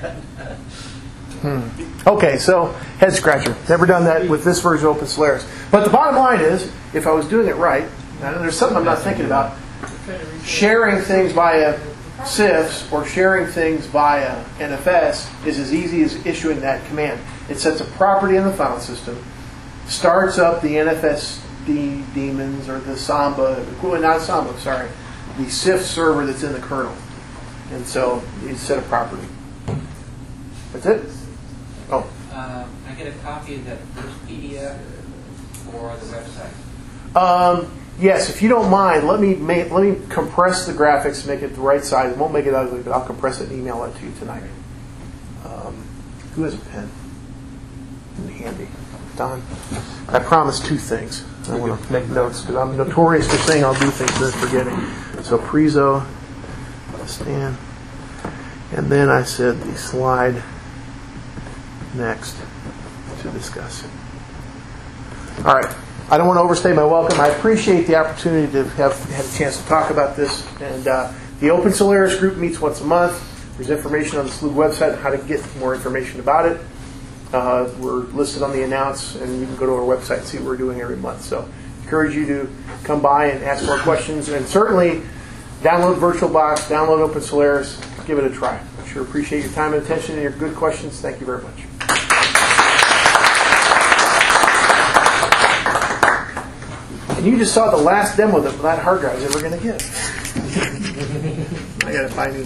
Hmm. Okay, so head scratcher. Never done that with this version of Open Solaris. But the bottom line is, if I was doing it right, and there's something I'm not thinking about, sharing things via S I Fs or sharing things via N F S is as easy as issuing that command. It sets a property in the file system, starts up the N F S D daemons or the Samba, well, not Samba, sorry, the S I F server that's in the kernel. And so you set a property. That's it? Oh, Um, I get a copy of that first P D F for the website. Um, yes, if you don't mind, let me make, let me compress the graphics, make it the right size. It won't make it ugly, but I'll compress it and email it to you tonight. Um, who has a pen? Handy. Don. I promised two things. I want to make notes because I'm notorious for saying I'll do things and then forgetting. So Prezo, Stan, and then I said the slide next to discuss. All right. I don't want to overstay my welcome. I appreciate the opportunity to have had a chance to talk about this. And uh, the Open Solaris group meets once a month. There's information on the S L U website on how to get more information about it. Uh, we're listed on the announce, and you can go to our website and see what we're doing every month. So I encourage you to come by and ask more questions. And certainly download VirtualBox, download Open Solaris, give it a try. I sure appreciate your time and attention and your good questions. Thank you very much. And you just saw the last demo that that hard drive is ever going to get. I got to find new